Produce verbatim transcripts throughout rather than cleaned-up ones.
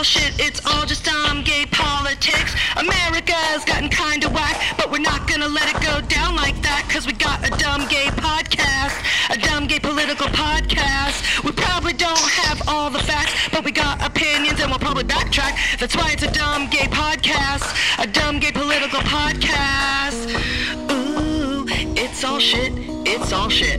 shit, it's all just dumb gay politics. America's gotten kinda whack, but we're not gonna let it go down like that, cause we got a dumb gay podcast, a dumb gay political podcast. We probably don't have all the facts, but we got opinions and we'll probably backtrack. That's why it's a dumb gay podcast, a dumb gay political podcast. Ooh, it's all shit, it's all shit.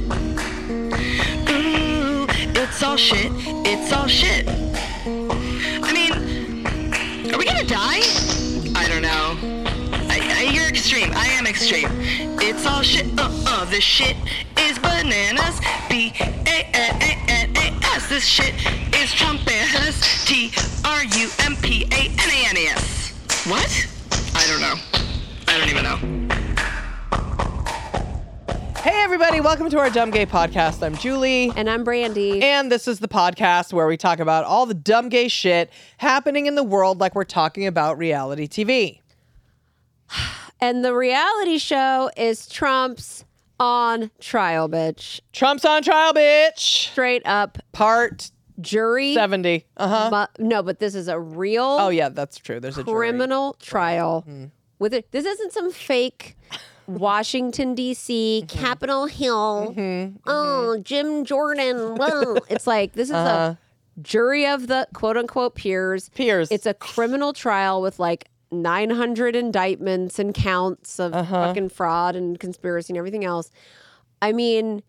Ooh, it's all shit, it's all shit. I mean, are we gonna die? I don't know. I, I, you're extreme. I am extreme. It's all shit. Uh-uh. This shit is bananas. B A N A N A S. This shit is Trump-anas. T R U M P A N A N A S. What? I don't know. I don't even know. Hey everybody, welcome to our Dumb Gay Podcast. I'm Julie. And I'm Brandy. And this is the podcast where we talk about all the dumb gay shit happening in the world like we're talking about reality T V. And the reality show is Trump's on trial, bitch. Trump's on trial, bitch. Straight up Part jury. seventy. Uh-huh. But, no, but this is a real Oh yeah, that's true. There's a jury. criminal trial. Mm-hmm. With it. This isn't some fake Washington, D C, mm-hmm. Capitol Hill. Mm-hmm. Oh, Jim Jordan. Whoa. It's like, this is uh-huh. a jury of the quote unquote peers. Peers. It's a criminal trial with like nine hundred indictments and counts of uh-huh. fucking fraud and conspiracy and everything else. I mean,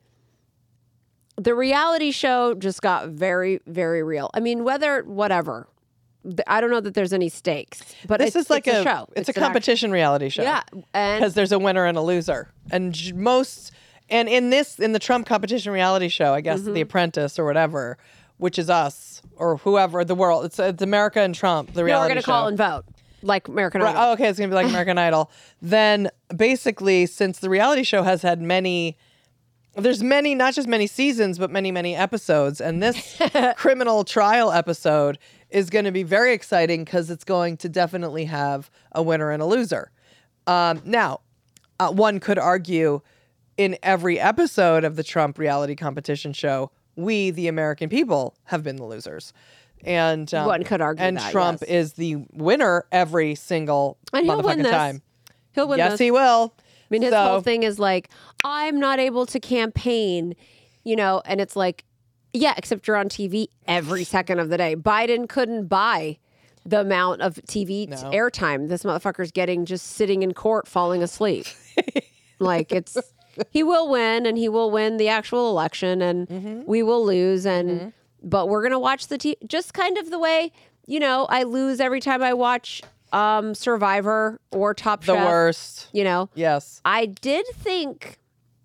the reality show just got very, very real. I mean, whether, whatever. I don't know that there's any stakes, but this it's, is like it's a, a, show. It's, it's a an competition act- reality show. Yeah, because there's a winner and a loser, and j- most and in this in the Trump competition reality show, I guess mm-hmm. The Apprentice or whatever, which is us or whoever the world. It's it's America and Trump. The reality no, we're gonna show. call and vote like American right, Idol. Oh, okay, it's gonna be like American Idol. Then basically, since the reality show has had many. There's many, not just many seasons, but many, many episodes. And this criminal trial episode is going to be very exciting because it's going to definitely have a winner and a loser. Um, now, uh, one could argue in every episode of the Trump reality competition show, we, the American people, have been the losers. And um, one could argue and that, Trump yes. is the winner every single and he'll win motherfucking this. time. He'll win yes, this. he will. I mean, his so, whole thing is like, I'm not able to campaign, you know, and it's like, yeah, except you're on T V every second of the day. Biden couldn't buy the amount of T V no. t- airtime this motherfucker's getting just sitting in court falling asleep. Like, it's, he will win and he will win the actual election and mm-hmm. we will lose. And, mm-hmm. but we're going to watch the T V, just kind of the way, you know, I lose every time I watch Um, Survivor or Top the Chef. The worst. You know? Yes. I did think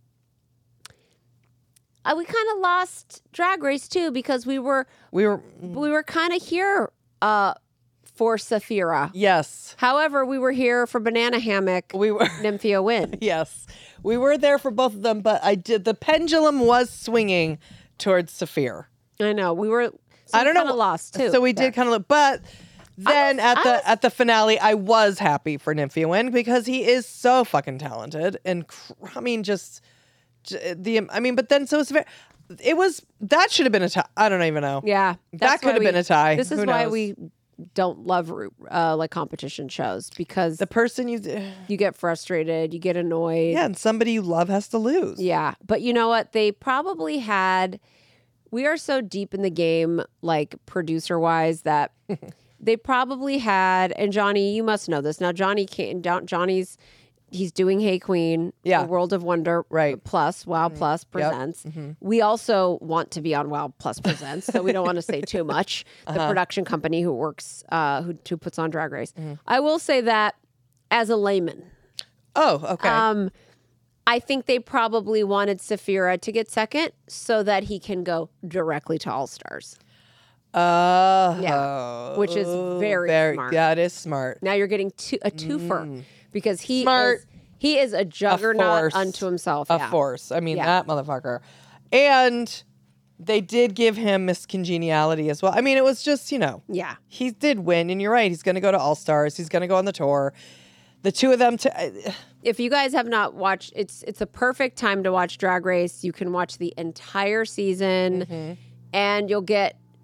uh, we kind of lost Drag Race too because we were we were we were kind of here uh, for Safira. Yes. However, we were here for Banana Hammock. We were Nymphia Win. Yes, we were there for both of them, but I did the pendulum was swinging towards Saphir. I know we were. So I don't know. Lost too. So we there. did kind of look, but. Then was, at the was, at the finale, I was happy for Nymphia Win because he is so fucking talented and I mean just the I mean, but then so it's very, it was that should have been a tie. I don't even know. Yeah, that could have we, been a tie. This is Who why knows? we don't love uh, like competition shows because the person you you get frustrated, you get annoyed. Yeah, and somebody you love has to lose. Yeah, but you know what? They probably had. We are so deep in the game, like producer wise, that. They probably had, and Johnny, you must know this. Now, Johnny can't, Johnny's, he's doing Hey Queen, yeah. World of Wonder right. Plus, Wow mm-hmm. Plus Presents. Yep. Mm-hmm. We also want to be on Wow Plus Presents, so we don't want to say too much. The uh-huh. production company who works, uh, who, who puts on Drag Race. Mm-hmm. I will say that as a layman. Oh, okay. Um, I think they probably wanted Safira to get second so that he can go directly to All Stars. Oh, yeah, which is very, very smart. Yeah, it is smart. Now you're getting two, a twofer mm. because he smart. is he is a juggernaut a unto himself. A yeah. force. I mean, yeah. that motherfucker. And they did give him Miss Congeniality as well. I mean, it was just, you know, yeah, he did win, and you're right. He's going to go to All Stars. He's going to go on the tour. The two of them. To, uh, if you guys have not watched, it's it's a perfect time to watch Drag Race. You can watch the entire season, mm-hmm. and you'll get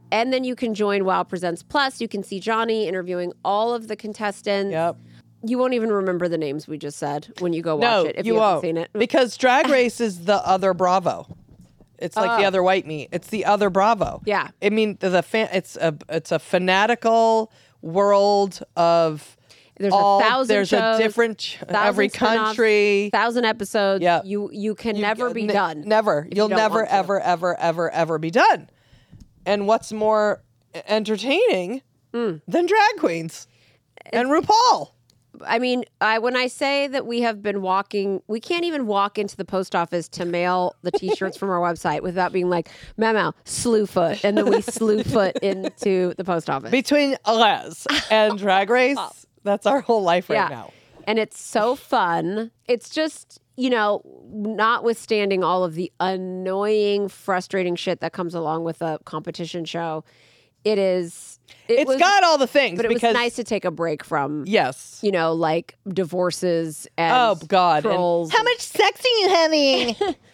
And then you can join Wow Presents Plus. You can see Johnny interviewing all of the contestants. Yep. You won't even remember the names we just said when you go watch No, it if you, you, haven't won't. seen it. Because Drag Race is the other Bravo. It's like the Oh. other white meat. It's the other Bravo. Yeah. I mean, the, the fan, it's a it's a fanatical world of There's all, a thousand There's shows, a different every thousand spinoffs, country. thousand episodes. Yeah. You you can You- never be n- done. Never. if you You'll don't never, want to. ever, ever, ever, ever be done. And what's more entertaining Mm. than drag queens and RuPaul? I mean, I when I say that we have been walking, we can't even walk into the post office to mail the T-shirts from our website without being like, memo, slew foot, and then we slew foot into the post office. Between Les and Drag Race, that's our whole life right yeah. now. And it's so fun. It's just, you know, notwithstanding all of the annoying, frustrating shit that comes along with a competition show, it is. It It's was, got all the things. but it because, was nice to take a break from, Yes. you know, like divorces and Oh, God. And trolls. how much sex are you having?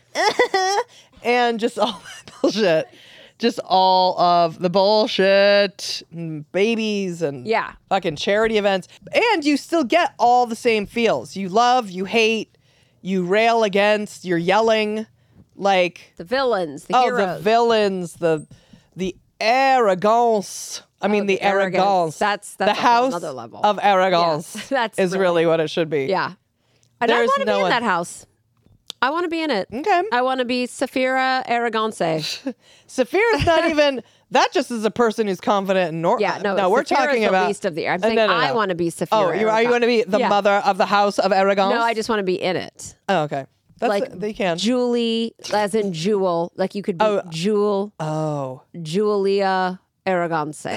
And just all that bullshit. Just all of the bullshit, and babies and Yeah. fucking charity events. And you still get all the same feels. You love, you hate, you rail against, you're yelling. Like, the villains, the oh, heroes. the villains, the the arrogance. I mean, Oh, the, the arrogance. arrogance. That's- that's the a whole house nother level. of arrogance. Yes, that's is really- really what it should be. Yeah. And I There's want to no be in one- that house. I want to be in it. Okay. I want to be Safira Aragance. Saphira's not even. That just is a person who's confident and normal. Yeah, no, no, we're Safira's talking the about least of the. I'm Uh, saying no, no, I no. want to be Safira. Oh, you, are you Aragance. going to be the Yeah. mother of the house of arrogance? No, I just want to be in it. Oh, okay. That's Like it. They can. Julie, as in Jewel. Like you could be Oh. Jewel, Oh. Julia Aragance.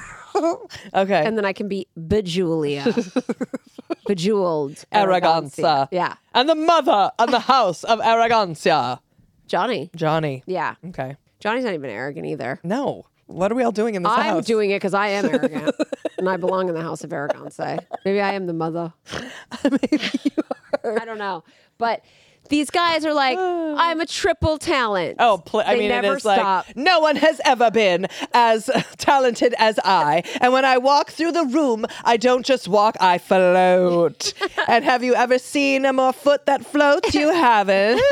Okay. And then I can be Bejulia. Bejeweled Arroganza. Yeah. And the mother of the house of arrogancia. Johnny. Johnny. Yeah. Okay. Johnny's not even arrogant either. No. What are we all doing in this I'm house? doing it because I am arrogant. And I belong in the house of arrogance. Maybe I am the mother. Maybe you are. I don't know. But these guys are like, I'm a triple talent. Oh, pl- I They mean, never it is like stop. no one has ever been as talented as I. And when I walk through the room, I don't just walk, I float. And have you ever seen a more foot that floats? You haven't.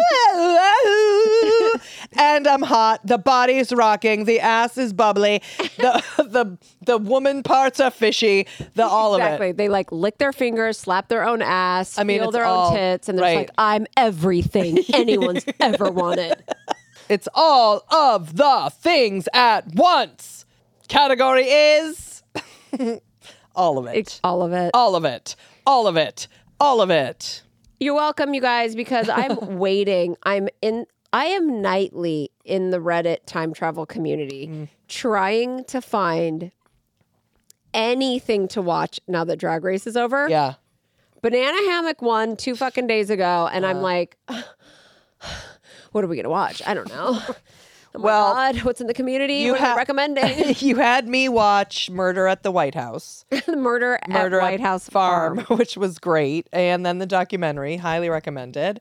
And I'm hot. The body's rocking. The ass is bubbly. The the the woman parts are fishy. The all Exactly. of it. They like lick their fingers, slap their own ass, I mean, feel it's their all- own tits, and they're right. just like, I'm everything anyone's ever wanted. It's all of the things at once. Category is all of it. It's all of it. All of it. All of it. All of it. You're welcome, you guys, because I'm waiting. I'm in. I am nightly in the Reddit time travel community Mm. trying to find anything to watch now that Drag Race is over. Yeah. Banana Hammock won two fucking days ago, and Uh. I'm like, what are we gonna watch? I don't know. Oh my Well, God, what's in the community? you what are ha- you recommending? You had me watch Murder at the White House. the murder, Murder at White House Farm. which was great. And then the documentary, highly recommended.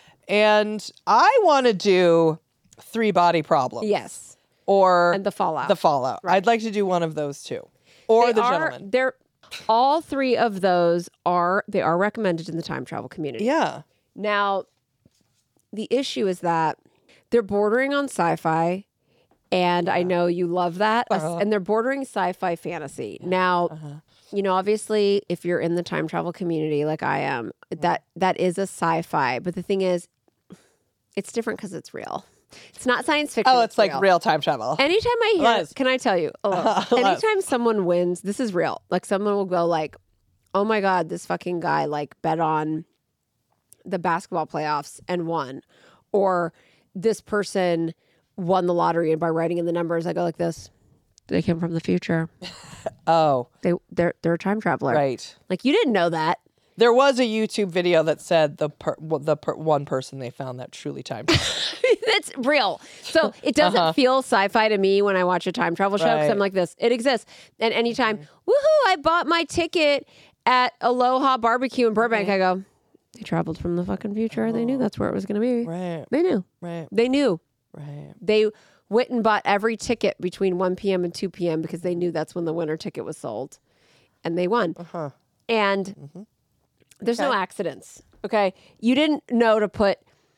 And I want to do Three Body Problems. Yes, Or and the Fallout. The Fallout. I'd like to do one of those two. Or They The are, Gentleman. They're all three of those are they are recommended in the time travel community. Yeah. Now, the issue is that they're bordering on sci-fi, and I know you love that, Uh-huh. and they're bordering sci-fi fantasy. Now, you know, obviously, if you're in the time travel community like I am, that that is a sci-fi. But the thing is, it's different because it's real. It's not science fiction. Oh, it's like real time travel. Anytime I hear, Les. can I tell you? Oh, Les. anytime someone wins, this is real. Like someone will go like, "Oh my God, this fucking guy like bet on the basketball playoffs and won," or this person won the lottery, and by writing in the numbers, I go like this: they came from the future. Oh, They they're they're a time traveler. right. Like you didn't know that. There was a YouTube video that said the per, well, the per, one person they found that truly time traveled. It's real. So it doesn't Uh-huh. feel sci-fi to me when I watch a time travel show because Right. I'm like this. It exists. And anytime, woohoo, I bought my ticket at Aloha Barbecue in Burbank, I go, they traveled from the fucking future. They knew that's where it was going to be. Right. They knew. Right. They knew. Right. They went and bought every ticket between one p.m. and two p.m. because they knew that's when the winner ticket was sold. And they won. Uh-huh. And Mm-hmm. there's no Okay. accidents. Okay. You didn't know to put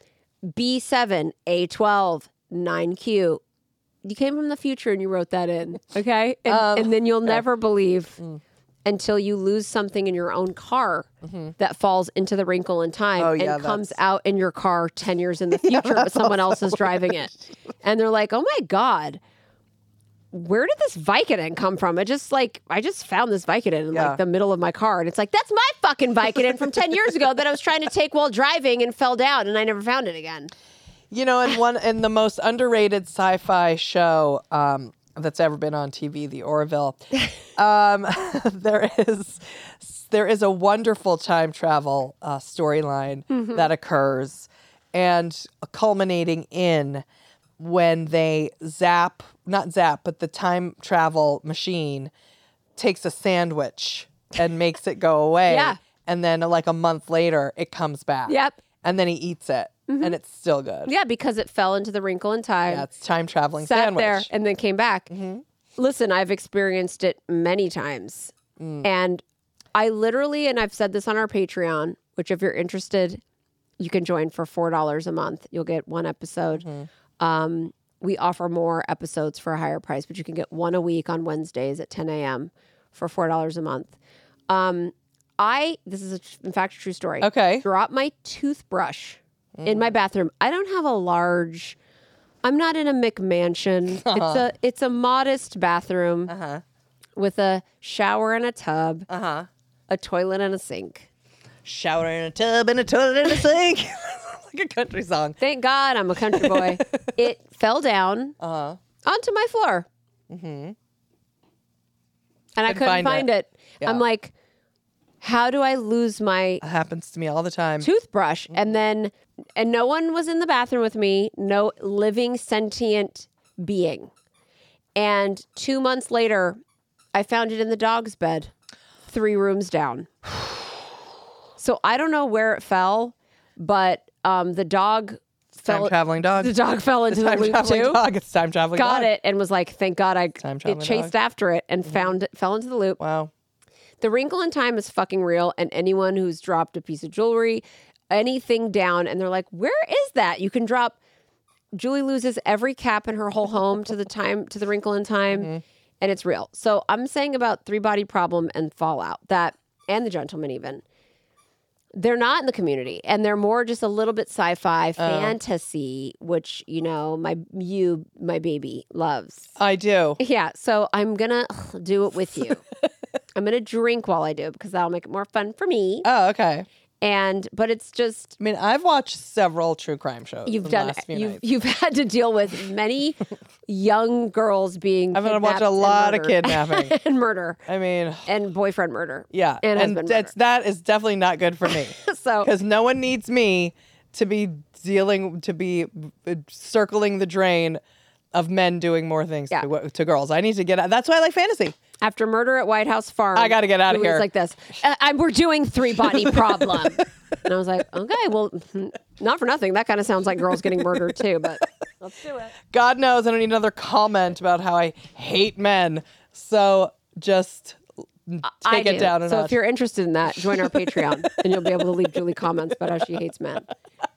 B seven, A twelve, nine Q. You came from the future and you wrote that in. Okay. And, Um, and then you'll never believe Mm. until you lose something in your own car that falls into the wrinkle in time Mm-hmm. Oh, yeah, and comes that's- out in your car ten years in the future, but someone else is driving it. And they're like, oh my God, where did this Vicodin come from? It just like, I just found this Vicodin in Yeah. like the middle of my car. And it's like, that's my fucking Vicodin from ten years ago that I was trying to take while driving and fell down and I never found it again. You know, in one in the most underrated sci-fi show um, that's ever been on T V, The Orville, um, there is there is a wonderful time travel uh, storyline that occurs, and culminating in when they zap, not zap, but the time travel machine takes a sandwich and makes it go away. Yeah. And then like a month later, it comes back. Yep. And then he eats it, and it's still good. Yeah, because it fell into the wrinkle in time. Yeah, it's time traveling sat sandwich. there and then came back. Listen, I've experienced it many times. And I literally, and I've said this on our Patreon, which if you're interested, you can join for four dollars a month. You'll get one episode. Um, we offer more episodes for a higher price, but you can get one a week on Wednesdays at ten a.m. for four dollars a month. Um, I, this is a, in fact a true story. Okay. Drop my toothbrush in my bathroom. I don't have a large, I'm not in a McMansion. It's a it's a modest bathroom Uh-huh. with a shower and a tub, Uh-huh. a toilet and a sink. Shower in a tub and a toilet in a sink. Like a country song. Thank God I'm a country boy. It fell down Uh-huh. onto my floor. Mm-hmm. And I Couldn't couldn't find find, it. it. Yeah. I'm like, how do I lose my It happens to me all the time. toothbrush? And then, and no one was in the bathroom with me, no living sentient being. And two months later, I found it in the dog's bed, three rooms down. So I don't know where it fell, but um, the dog Time fell. traveling dog. The dog fell into the Time loop traveling too. dog. It's time traveling Got dog. it and was like, thank God I Time it traveling chased dog. after it and found it, fell into the loop. Wow. The wrinkle in time is fucking real, and anyone who's dropped a piece of jewelry, anything down, and they're like, where is that? You can drop. Julie loses every cap in her whole home to the time to the wrinkle in time, Mm-hmm. and it's real. So I'm saying about Three Body Problem and Fallout, that and The Gentleman even. They're not in the community, and they're more just a little bit sci-fi fantasy, which you know my you my baby loves. I do. Yeah, so I'm gonna ugh, do it with you. I'm gonna drink while I do it because that'll make it more fun for me. Oh, okay. And but it's just I mean, I've watched several true crime shows. you've in the done last few you've nights. you've had to deal with many young girls being. I've had to watch kidnapped a and lot of murdered. kidnapping. and murder I mean, and boyfriend murder. yeah, and, and husband that's that is definitely not good for me murder. So because no one needs me to be dealing to be uh, circling the drain of men doing more things Yeah. to, to girls. I need to get out. That's why I like fantasy. after murder at White House Farm, I gotta get outta Julie's here. Like this, uh, I, we're doing Three Body Problem, and I was like, okay, well, not for nothing. That kind of sounds like girls getting murdered too, but let's do it. God knows I don't need another comment about how I hate men. So just take I it do. down a So notch. if you're interested in that, join our Patreon, and you'll be able to leave Julie comments about how she hates men.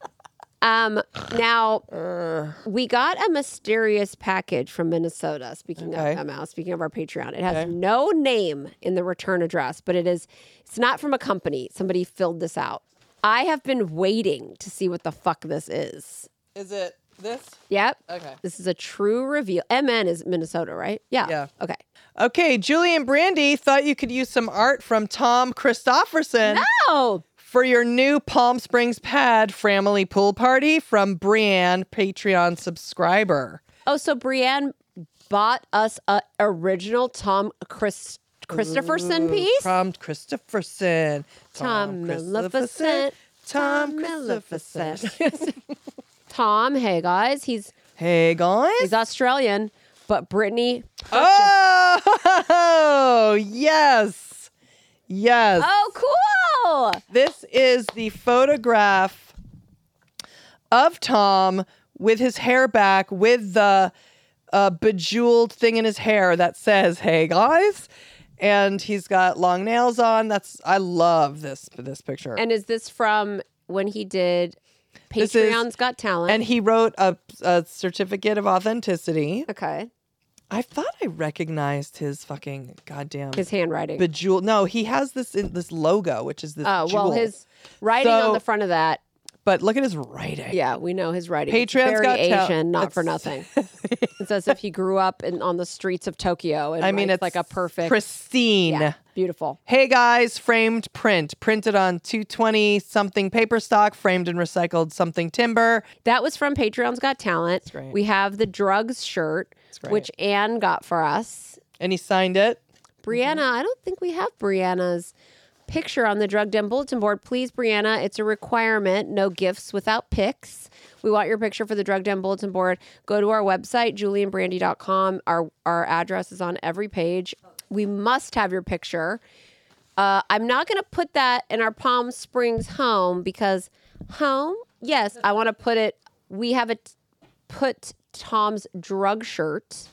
Um, now we got a mysterious package from Minnesota. Speaking Okay. of M L, speaking of our Patreon, it has Okay. no name in the return address, but it is. It's not from a company. Somebody filled this out. I have been waiting to see what the fuck this is. Is it this? Yep. Okay. This is a true reveal. M N is Minnesota, right? Yeah. Yeah. Okay. Okay, Julie and Brandy thought you could use some art from Tom Christofferson Oh, for your new Palm Springs pad family pool party from Brienne, Patreon subscriber. oh. So Brienne bought us a original Tom Chris Christopherson piece. From Christopherson. Tom Christopherson. Maleficent. Tom Maleficent. Christopherson. Tom, hey guys, he's Hey, guys. he's Australian, but Brittany. Oh, yes. Yes. Oh, cool! This is the photograph of Tom with his hair back with the a bejeweled thing in his hair that says, "Hey guys," and he's got long nails on. That's I love this this picture. And is this from when he did This is- Patreon's Got Talent? And he wrote a, a certificate of authenticity. okay. I thought I recognized his fucking goddamn His handwriting. bejeweled. No, he has this in, this logo, which is this. Oh, well, jewel. his writing So- on the front of that. But look at his writing. Yeah, we know his writing. Patreon's Very Got Talent. Asian, not for It's- nothing. It's as if he grew up in, on the streets of Tokyo. And I mean, writes it's like a perfect, pristine. yeah, beautiful. Hey guys, framed print, printed on two twenty something paper stock, framed and recycled something timber. That was from Patreon's Got Talent. great. We have the drugs shirt, great. which Anne got for us. And he signed it. Brianna, Mm-hmm. I don't think we have Brianna's picture on the Drug Den bulletin board. Please, Brianna, it's a requirement. No gifts without pics. We want your picture for the Drug Den bulletin board. Go to our website, julie and brandy dot com. Our, our address is on every page. We must have your picture. Uh, I'm not going to put that in our Palm Springs home because home, yes, I want to put it, we have it, put Tom's drug shirt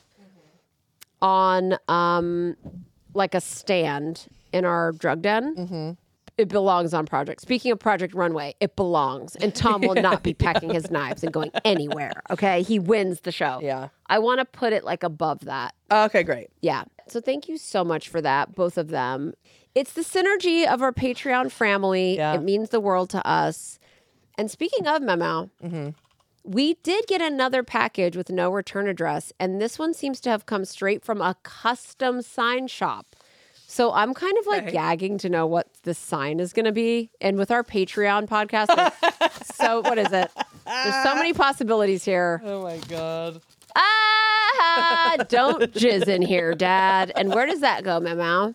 on um, like a stand in our drug den. Mm-hmm. It belongs on Project. Speaking of Project Runway, it belongs. And Tom will not be packing his knives and going anywhere. Okay. He wins the show. Yeah. I want to put it like above that. Okay, great. Yeah. So thank you so much for that, both of them. It's the synergy of our Patreon family. Yeah. It means the world to us. And speaking of Memo, we did get another package with no return address. And this one seems to have come straight from a custom sign shop. So I'm kind of like Okay. gagging to know what this sign is going to be. And with our Patreon podcast, there's- so what is it? There's so many possibilities here. Oh my God. Ah, don't jizz in here, Dad. And where does that go, Memo?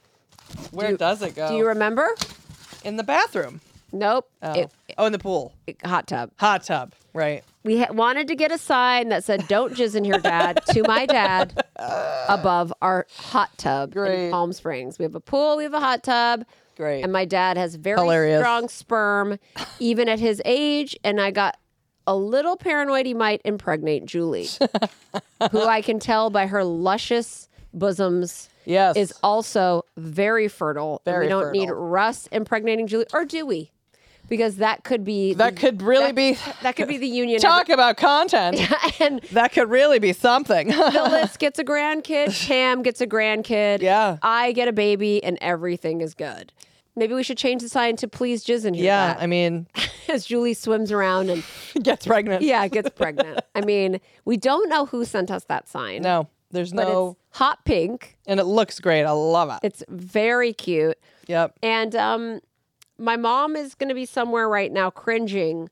Where you- does it go? Do you remember? in the bathroom. Nope. Oh. It, oh, in the pool. it- hot tub. Hot tub. Right. We ha- wanted to get a sign that said, "Don't jizz in here, Dad," to my dad above our hot tub Great. in Palm Springs. We have a pool, we have a hot tub, Great. and my dad has very Hilarious. strong sperm, even at his age. And I got a little paranoid he might impregnate Julie, who I can tell by her luscious bosoms Yes. is also very fertile. and Very we don't need fertile. Russ impregnating Julie, or do we? Because that could be that the- could really that- be. that could be the union. Talk about content. and That could really be something. Phyllis gets a grandkid, Pam gets a grandkid, Yeah. I get a baby, and everything is good. Maybe we should change the sign to "Please jizz in here." yeah. Dad," I mean, as Julie swims around and gets pregnant. yeah, gets pregnant. I mean, we don't know who sent us that sign. No, there's but no. it's hot pink. And it looks great. I love it. It's very cute. Yep. And um, my mom is going to be somewhere right now cringing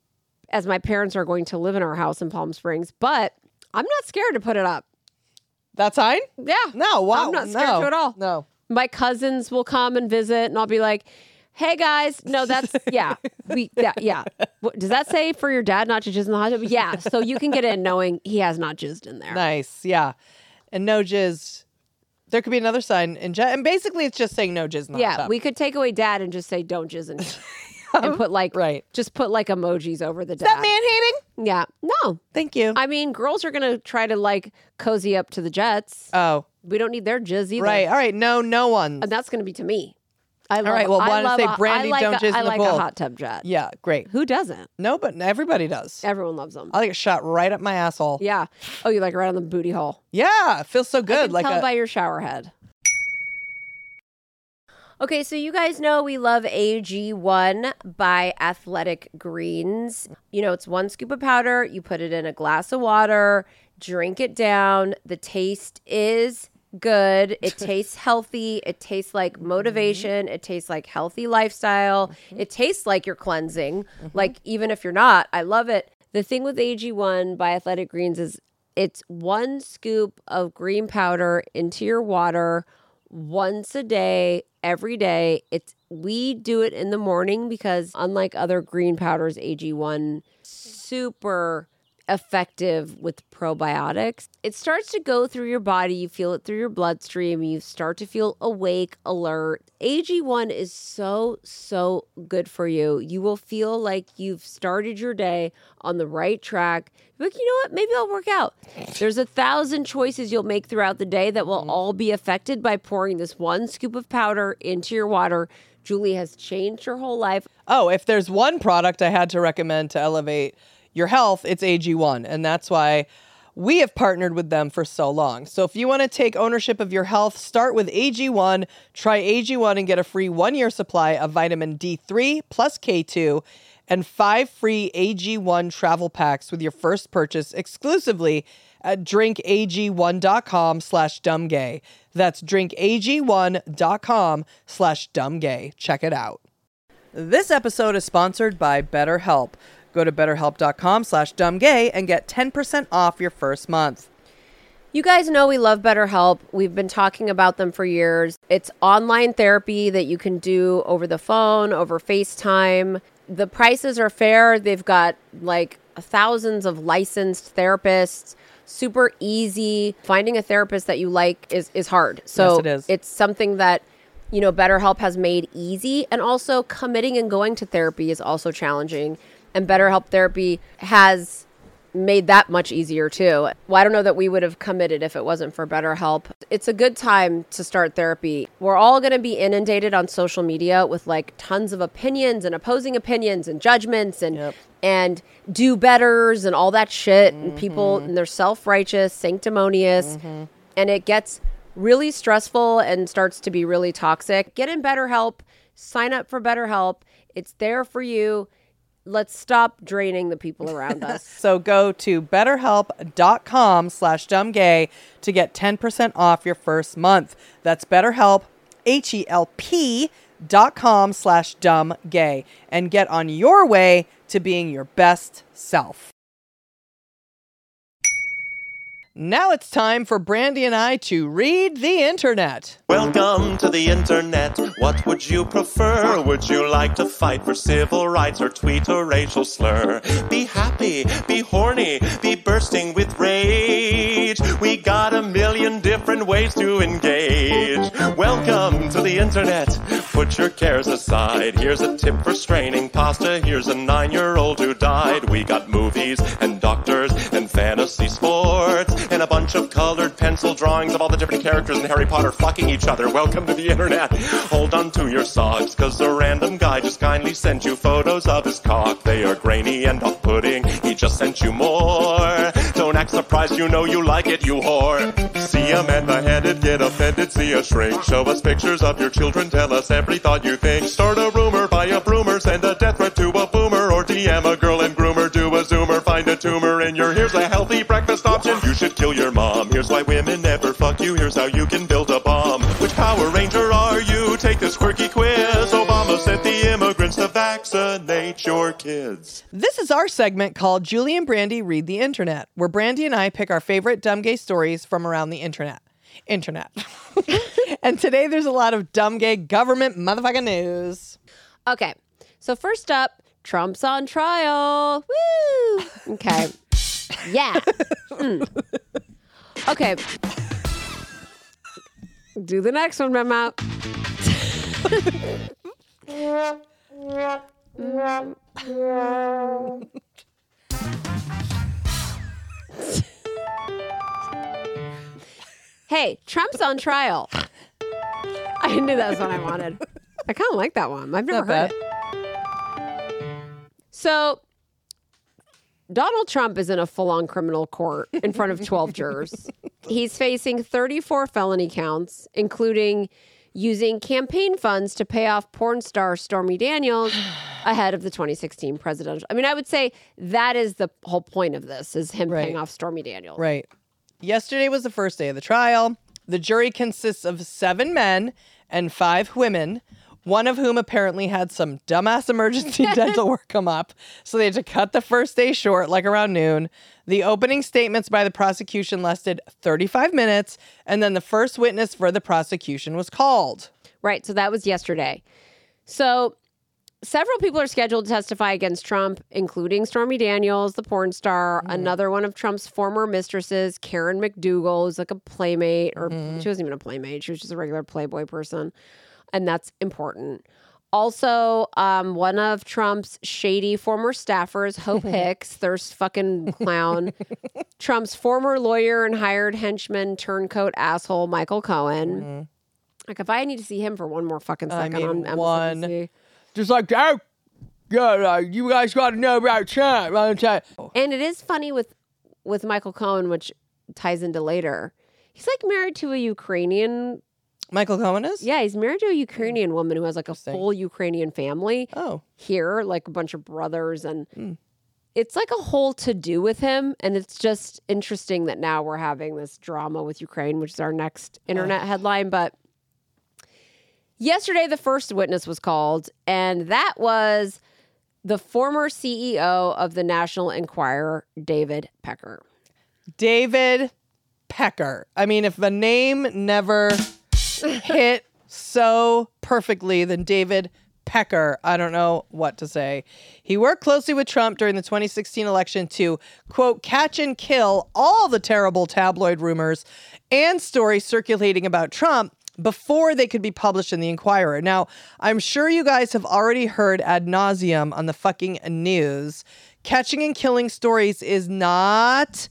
as my parents are going to live in our house in Palm Springs, but I'm not scared to put it up. That sign? Yeah. No. Wow. I'm not scared no. to at all. No. My cousins will come and visit, and I'll be like, "Hey guys, no, that's yeah, we yeah, yeah. What, does that say for your dad not to jizz in the hot tub? Yeah, so you can get in knowing he has not jizzed in there. Nice. Yeah. And no jizz. There could be another sign in jet. And basically, it's just saying no jizz in the hot Yeah, tub. we could take away dad and just say don't jizz in here, and put like Right. just put like emojis over the dad. Is that man hating? Yeah, no. Thank you. I mean, girls are gonna try to like cozy up to the Jets. oh, We don't need their jizz either. right. All right. No, no ones. And that's gonna be to me. I love, right, well, I why don't love say, a- Brandy, I like don't a- jizz in I the like pool. a hot tub jet. Yeah. Great. Who doesn't? No, but everybody does. Everyone loves them. I get shot right up my asshole. Yeah. Oh, you like right on the booty hole. Yeah. It feels so I good. can Like tell a, by your shower head. Okay, so you guys know we love A G one by Athletic Greens. You know, it's one scoop of powder. You put it in a glass of water, drink it down. The taste is good. It tastes healthy. It tastes like motivation. It tastes like healthy lifestyle. It tastes like you're cleansing. Like, even if you're not, I love it. The thing with A G one by Athletic Greens is it's one scoop of green powder into your water once a day, every day. It's we do it in the morning because unlike other green powders, A G one super effective with probiotics. It starts to go through your body. You feel it through your bloodstream. You start to feel awake, alert. A G one is so, so good for you. You will feel like you've started your day on the right track. You're like, you know what? Maybe I'll work out. There's a thousand choices you'll make throughout the day that will all be affected by pouring this one scoop of powder into your water. Julie has changed her whole life. Oh, if there's one product I had to recommend to elevate your health, it's A G one. And that's why we have partnered with them for so long. So if you want to take ownership of your health, start with A G one. Try A G one and get a free one-year supply of vitamin D three plus K two and five free A G one travel packs with your first purchase exclusively at drinkag1.com slash dumbgay. That's drinkag1.com slash dumbgay. Check it out. This episode is sponsored by BetterHelp. Go to betterhelp.com slash dumbgay and get ten percent off your first month. You guys know we love BetterHelp. We've been talking about them for years. It's online therapy that you can do over the phone, over FaceTime. The prices are fair. They've got like thousands of licensed therapists. Super easy. Finding a therapist that you like is, is hard. So yes, it is. It's something that, you know, BetterHelp has made easy. And also committing and going to therapy is also challenging. And BetterHelp Therapy has made that much easier too. Well, I don't know that we would have committed if it wasn't for BetterHelp. It's a good time to start therapy. We're all going to be inundated on social media with like tons of opinions and opposing opinions and judgments and Yep. and do-betters and all that shit. Mm-hmm. And people, and they're self-righteous, sanctimonious, mm-hmm. and it gets really stressful and starts to be really toxic. Get in BetterHelp. Sign up for BetterHelp. It's there for you. Let's stop draining the people around us. So go to betterhelp.com slash dumbgay to get ten percent off your first month. That's BetterHelp, H E L P dot com slash dumbgay, and get on your way to being your best self. Now it's time for Brandy and I to read the internet. Welcome to the internet. What would you prefer? Would you like to fight for civil rights or tweet a racial slur? Be happy, be horny, be bursting with rage. We got a million different ways to engage. Welcome to the internet. Put your cares aside. Here's a tip for straining pasta. Here's a nine-year-old who died. We got movies and doctors and fantasy sports and a bunch of colored pencil drawings of all the different characters in Harry Potter fucking each other. Welcome to the internet. Hold on to your socks, cause a random guy just kindly sent you photos of his cock. They are grainy and off-putting. He just sent you more. Don't act surprised, you know you like it, you whore. See a man beheaded, get offended, see a shrink. Show us pictures of your children, tell us every thought you think. Start a rumor, buy a broomer, send a death threat to a boomer, or D M a girl and groomer, do a zoomer, find a tumor in your. Here's a healthy breakfast option. You should kill your mom. Here's why women never fuck you. Here's how you can build a bomb. Which Power Ranger are you? Take this quirky quiz. Obama sent the immigrants to vaccinate your kids. This is our segment called Julie and Brandy Read the Internet, where Brandy and I pick our favorite dumb gay stories from around the internet. Internet. And today there's a lot of dumb gay government motherfucking news. Okay. So first up, Trump's on trial. Woo! Okay. Yeah. Mm. Okay. Do the next one, Mama. Hey, Trump's on trial. I knew that was what I wanted. I kind of like that one. I've never Not heard bad. it. So, Donald Trump is in a full-on criminal court in front of twelve jurors. He's facing thirty-four felony counts, including using campaign funds to pay off porn star Stormy Daniels ahead of the twenty sixteen presidential. I mean, I would say that is the whole point of this, is him Right. paying off Stormy Daniels. Right. Yesterday was the first day of the trial. The jury consists of seven men and five women, one of whom apparently had some dumbass emergency dental work come up. So they had to cut the first day short, like around noon. The opening statements by the prosecution lasted thirty-five minutes, and then the first witness for the prosecution was called. Right. So that was yesterday. So several people are scheduled to testify against Trump, including Stormy Daniels, the porn star, mm. another one of Trump's former mistresses, Karen McDougal, who's like a playmate, or mm. she wasn't even a playmate. She was just a regular Playboy person. And that's important. Also, um, one of Trump's shady former staffers, Hope Hicks, there's fucking clown. Trump's former lawyer and hired henchman, turncoat asshole, Michael Cohen. Mm. Like, if I need to see him for one more fucking second I mean, on one. M S N B C. Just like, oh, yeah, you guys got to know about Trump. And it is funny with with Michael Cohen, which ties into later. He's like married to a Ukrainian. Michael Cohen is? Yeah, he's married to a Ukrainian woman who has like a full Ukrainian family. Oh. Here, like a bunch of brothers. And mm. it's like a whole to-do with him. And it's just interesting that now we're having this drama with Ukraine, which is our next internet uh. headline. But yesterday, the first witness was called, and that was the former C E O of the National Enquirer, David Pecker. David Pecker. I mean, if the name never hit so perfectly, then David Pecker, I don't know what to say. He worked closely with Trump during the twenty sixteen election to, quote, catch and kill all the terrible tabloid rumors and stories circulating about Trump before they could be published in the Enquirer. Now, I'm sure you guys have already heard ad nauseum on the fucking news. Catching and killing stories is not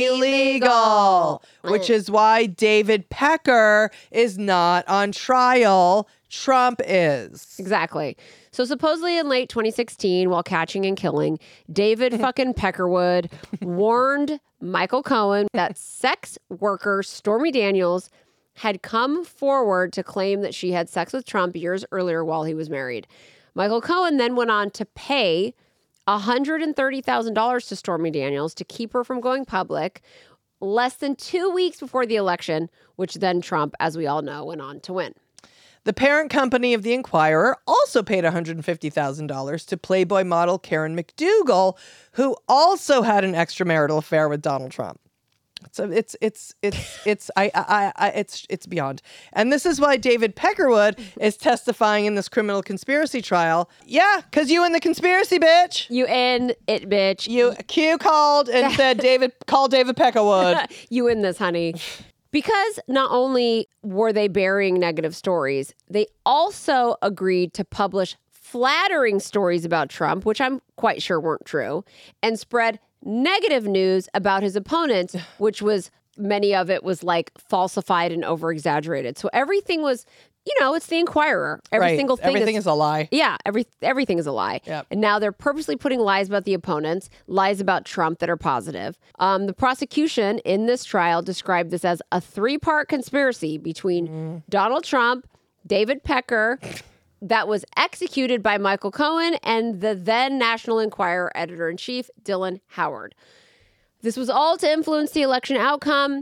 illegal, which is why David Pecker is not on trial. Trump is. Exactly. So supposedly in late twenty sixteen, while catching and killing, David fucking Peckerwood warned Michael Cohen that sex worker Stormy Daniels had come forward to claim that she had sex with Trump years earlier while he was married. Michael Cohen then went on to pay one hundred thirty thousand dollars to Stormy Daniels to keep her from going public less than two weeks before the election, which then Trump, as we all know, went on to win. The parent company of the Enquirer also paid one hundred fifty thousand dollars to Playboy model Karen McDougal, who also had an extramarital affair with Donald Trump. So it's it's it's it's I, I I it's it's beyond. And this is why David Peckerwood is testifying in this criminal conspiracy trial. Yeah, because you in the conspiracy, bitch. You in it, bitch. You Q called and said David call David Peckerwood. You in this, honey. Because not only were they burying negative stories, they also agreed to publish flattering stories about Trump, which I'm quite sure weren't true, and spread negative news about his opponents, which was, many of it was like falsified and over exaggerated. So everything was, you know, it's the Enquirer. Every right. single thing Everything is, is a lie. Yeah, every everything is a lie. Yep. And now they're purposely putting lies about the opponents, lies about Trump that are positive. Um, the prosecution in this trial described this as a three-part conspiracy between mm. Donald Trump, David Pecker, that was executed by Michael Cohen and the then National Enquirer editor-in-chief, Dylan Howard. This was all to influence the election outcome.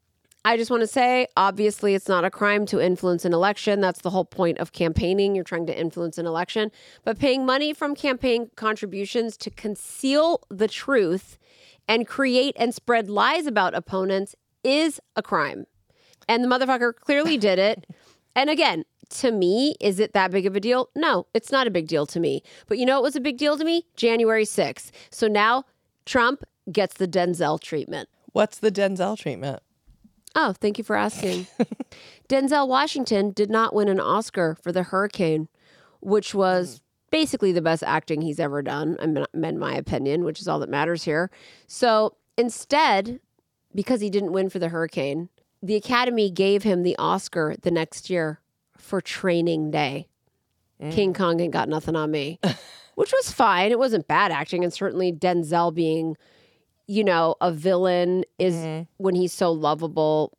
I just want to say, obviously, it's not a crime to influence an election. That's the whole point of campaigning. You're trying to influence an election. But paying money from campaign contributions to conceal the truth and create and spread lies about opponents is a crime. And the motherfucker clearly did it. And again, to me, is it that big of a deal? No, it's not a big deal to me. But you know what was a big deal to me? January sixth. So now Trump gets the Denzel treatment. What's the Denzel treatment? Oh, thank you for asking. Denzel Washington did not win an Oscar for The Hurricane, which was basically the best acting he's ever done, in my opinion, which is all that matters here. So instead, because he didn't win for The Hurricane, the Academy gave him the Oscar the next year for Training Day. Mm. King Kong ain't got nothing on me, which was fine. It wasn't bad acting. And certainly Denzel being, you know, a villain is mm-hmm. when he's so lovable.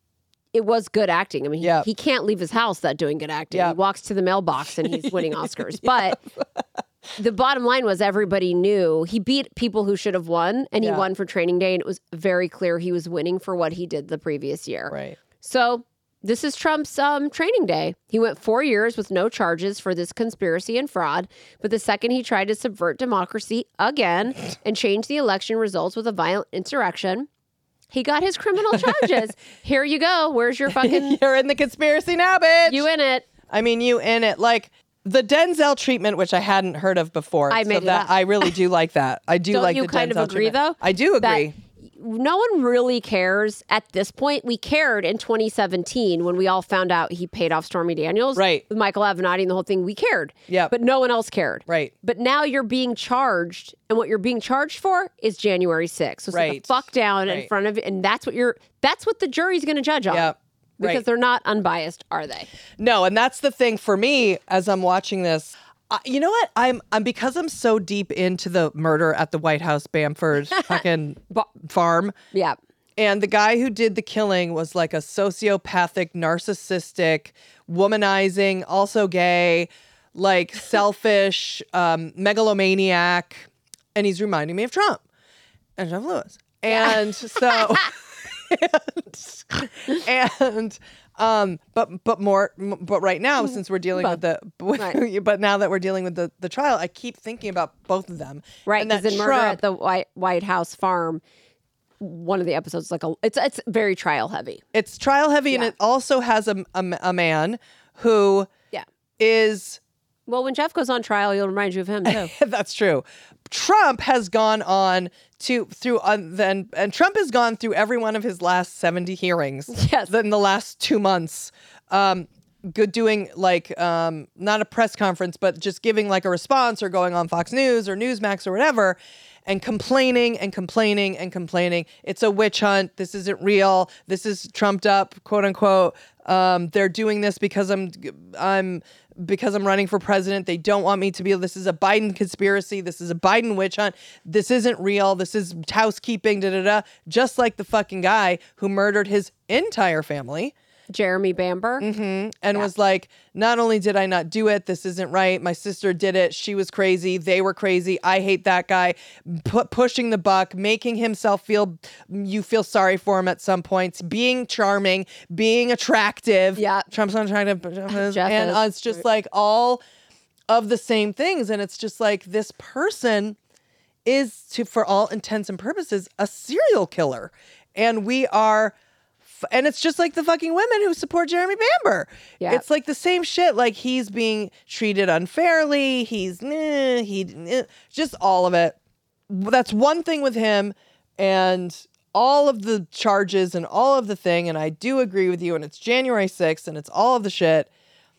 It was good acting. I mean, yep. he, he can't leave his house without doing good acting. Yep. He walks to the mailbox and he's winning Oscars. But the bottom line was everybody knew he beat people who should have won, and he yeah. won for Training Day. And it was very clear he was winning for what he did the previous year. Right. So this is Trump's um, Training Day. He went four years with no charges for this conspiracy and fraud. But the second he tried to subvert democracy again and change the election results with a violent insurrection, he got his criminal charges. Here you go. Where's your fucking... You're in the conspiracy now, bitch. You in it. I mean, you in it. Like, The Denzel treatment, which I hadn't heard of before. I so made it that up. I really do like that. I do Don't like you the kind Denzel of agree, treatment. though? I do that agree. No one really cares at this point. We cared in twenty seventeen when we all found out he paid off Stormy Daniels. Right. With Michael Avenatti and the whole thing. We cared. Yep. But no one else cared. Right. But now you're being charged, and what you're being charged for is January sixth. So sit Right. the fuck down in Right. front of it, and that's what you're. That's what the jury's going to judge on. Yep. Because Right. they're not unbiased, are they? No, and that's the thing for me as I'm watching this. Uh, you know what? I'm I'm because I'm so deep into the murder at the White House Bamford fucking Ba- farm. Yeah. And the guy who did the killing was like a sociopathic, narcissistic, womanizing, also gay, like selfish, um, megalomaniac. And he's reminding me of Trump and Jeff Lewis. And so, and, and um, but but more, but right now, since we're dealing with the, with, Right. but now that we're dealing with the, the trial, I keep thinking about both of them. Right. And Because that in Murder Trump- at the White, White House farm, one of the episodes is like a it's it's very trial heavy. It's trial heavy, and Yeah. it also has a, a, a man who Yeah. is, Well, when Jeff goes on trial, he'll remind you of him too. that's true. Trump has gone on to through uh, then, and Trump has gone through every one of his last seventy hearings. Yes. In the last two months, um, good doing like um, not a press conference, but just giving like a response or going on Fox News or Newsmax or whatever. And complaining and complaining and complaining. It's a witch hunt. This isn't real. This is trumped up, quote unquote. Um, they're doing this because I'm, I'm, because I'm running for president. They don't want me to be. This is a Biden conspiracy. This is a Biden witch hunt. This isn't real. This is housekeeping. Da da da. Just like the fucking guy who murdered his entire family. Jeremy Bamber. Mm-hmm. And was like, not only did I not do it, this isn't right. My sister did it. She was crazy. They were crazy. I hate that guy. Pu- pushing the buck, making himself feel, you feel sorry for him at some points, being charming, being attractive. Yeah. Trump's not attractive, but Jeff is. Jeff And is. uh, it's just like all of the same things. And it's just like this person is, to for all intents and purposes, a serial killer. And we are... And it's just like the fucking women who support Jeremy Bamber. Yeah. It's like the same shit. Like he's being treated unfairly. He's eh, he eh, just all of it. That's one thing with him, and all of the charges and all of the thing. And I do agree with you. And it's January sixth, and it's all of the shit.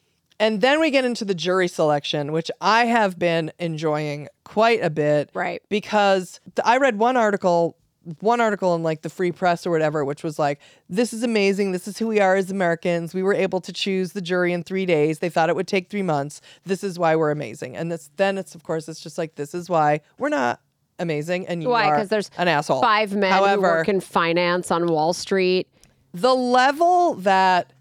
And then we get into the jury selection, which I have been enjoying quite a bit. Right. Because th- I read one article. One article in like the Free Press or whatever, which was like, this is amazing. This is who we are as Americans. We were able to choose the jury in three days. They thought it would take three months. This is why we're amazing. And this, then it's, of course, it's just like, this is why we're not amazing. And you Why? are Because there's an asshole. five men However, who work in finance on Wall Street. the level that,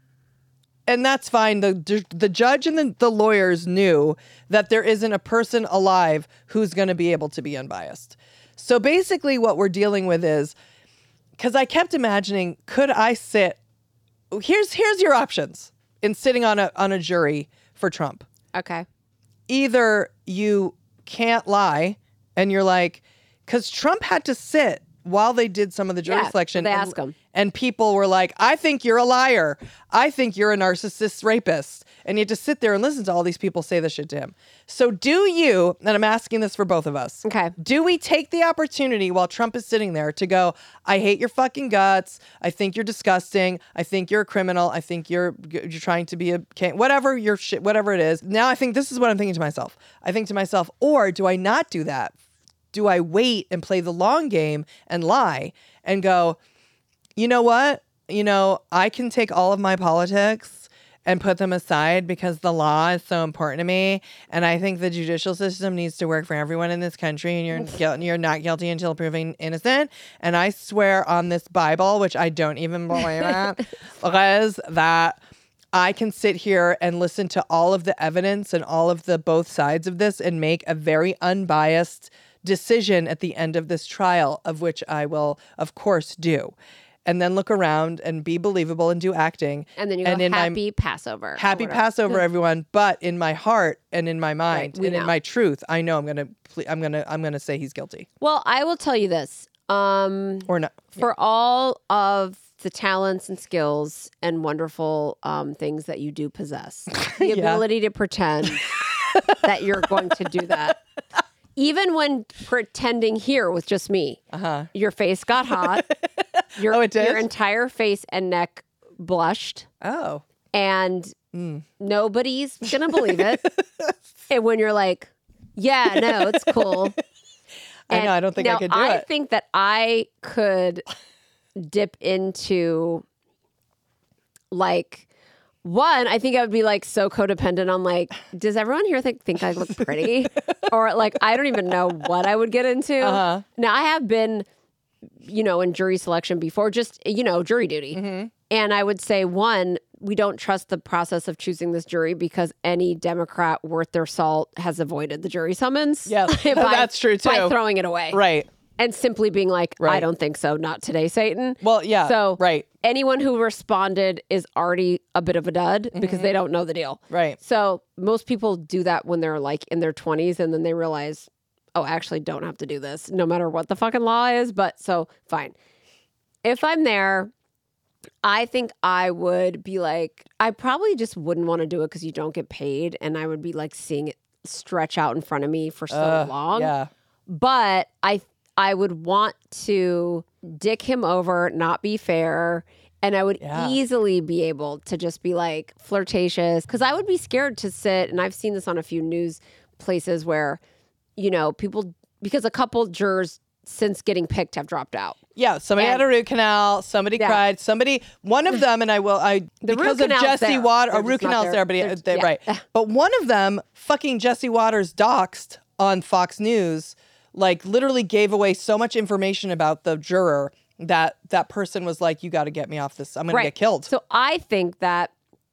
and that's fine. The the judge and the, the lawyers knew that there isn't a person alive who's going to be able to be unbiased. So basically what we're dealing with is, because I kept imagining, could I sit, here's here's your options in sitting on a on a jury for Trump. Okay. Either you can't lie and you're like, because Trump had to sit while they did some of the jury Yeah, selection. they and, ask him. And people were like, I think you're a liar. I think you're a narcissist rapist. And you had to sit there and listen to all these people say this shit to him. So do you, and I'm asking this for both of us. Okay. Do we take the opportunity while Trump is sitting there to go, I hate your fucking guts. I think you're disgusting. I think you're a criminal. I think you're you're trying to be a, whatever your shit, whatever it is. Now I think this is what I'm thinking to myself. I think to myself, or do I not do that? Do I wait and play the long game and lie and go, you know what? You know, I can take all of my politics and put them aside because the law is so important to me. And I think the judicial system needs to work for everyone in this country. And you're guilty, you're not guilty until proven innocent. And I swear on this Bible, which I don't even believe it, is that I can sit here and listen to all of the evidence and all of the both sides of this and make a very unbiased decision at the end of this trial, of which I will, of course, do. And then look around and be believable and do acting. And then you go, in my- happy Passover. or happy whatever. Passover, everyone. But in my heart and in my mind Right, we and in know. my truth, I know I'm gonna, ple- I'm gonna, I'm gonna say he's guilty Well, I will tell you this. Um, or not. for all of the talents and skills and wonderful um, things that you do possess. The Yeah. ability to pretend that you're going to do that. Even when pretending here with just me, uh-huh. your face got hot. Your, Oh, it did? Your entire face and neck blushed. Oh. And mm. nobody's going to believe it. And when you're like, yeah, no, it's cool. I know, I don't think now, I could do I it. think that I could dip into like... One, I think I would be like so codependent on like, does everyone here think think I look pretty? Or like, I don't even know what I would get into. Uh-huh. Now, I have been, you know, in jury selection before, just, you know, jury duty. Mm-hmm. And I would say, one, we don't trust the process of choosing this jury because any Democrat worth their salt has avoided the jury summons. Yeah, by, that's true too. By throwing it away. Right. And simply being like, I Right. don't think so. Not today, Satan. Well, yeah. So right. anyone who responded is already a bit of a dud because Mm-hmm. they don't know the deal. Right. So most people do that when they're like in their twenties and then they realize, oh, I actually don't have to do this no matter what the fucking law is. But so fine. If I'm there, I think I would be like, I probably just wouldn't want to do it because you don't get paid. And I would be like seeing it stretch out in front of me for so Uh, long. Yeah. But I I would want to dick him over, not be fair. And I would Yeah. easily be able to just be like flirtatious because I would be scared to sit. And I've seen this on a few news places where, you know, people, because a couple jurors since getting picked have dropped out. Yeah, somebody And- had a root canal. Somebody Yeah. cried. Somebody, one of them, and I will, I The root because of canal's Jesse there. Waters, They're or root just not canal's there. there, but he- They're- they, yeah. right. But one of them, fucking Jesse Waters, doxed on Fox News, like literally gave away so much information about the juror that that person was like, "You got to get me off this. I'm going to get killed." So I think that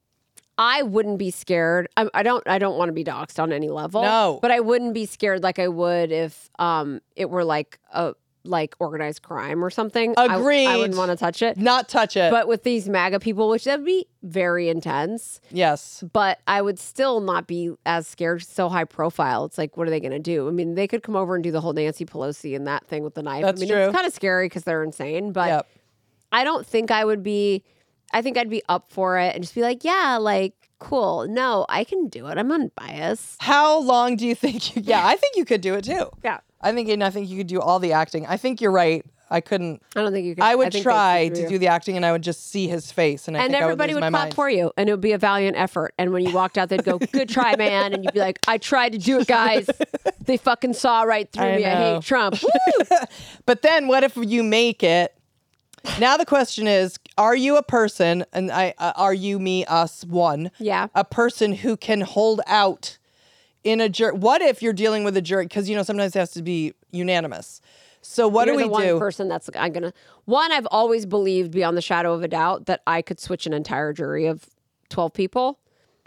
I wouldn't be scared. I, I don't. I don't want to be doxxed on any level. No. but I wouldn't be scared like I would if um it were like a like organized crime or something. I- Agreed. I, wouldn't want to touch it. Not touch it. But with these MAGA people, which that would be very intense, yes. but I would still not be as scared. So high profile. It's like, what are they going to do? I mean, they could come over and do the whole Nancy Pelosi and that thing with the knife. That's I mean, true. it's kind of scary because they're insane. But Yep. I don't think I would be. I think I'd be up for it and just be like, yeah, like cool. No, I can do it. I'm unbiased. How long do you think? You, yeah, I think you could do it too. Yeah. I think, and I think you could do all the acting. I think you're right. I couldn't. I don't think you could. I would think try they'd to screw do you. the acting, and I would just see his face, and I And think everybody I would would, lose my clap mind. for you, and it would be a valiant effort. And when you walked out, they'd go, "Good try, man," and you'd be like, "I tried to do it, guys. They fucking saw right through I me. I know. hate Trump." Woo! But then, what if you make it? Now the question is: are you a person, and I uh, are you, me, us, one? Yeah. A person who can hold out in a jury. What if you're dealing with a jury? Because you know sometimes it has to be unanimous. So what You're do the we one do? person that's I'm gonna. One, I've always believed beyond the shadow of a doubt that I could switch an entire jury of twelve people.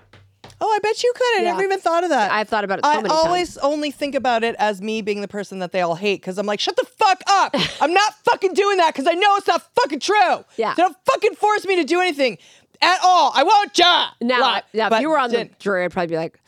Oh, I bet you could. I Yeah. never even thought of that. I've thought about it so I many always times. only think about it as me being the person that they all hate because I'm like, shut the fuck up. I'm not fucking doing that because I know it's not fucking true. Yeah. So don't fucking force me to do anything at all. I won't ya. Now, Right. now But if you were on the didn't. jury, I'd probably be like,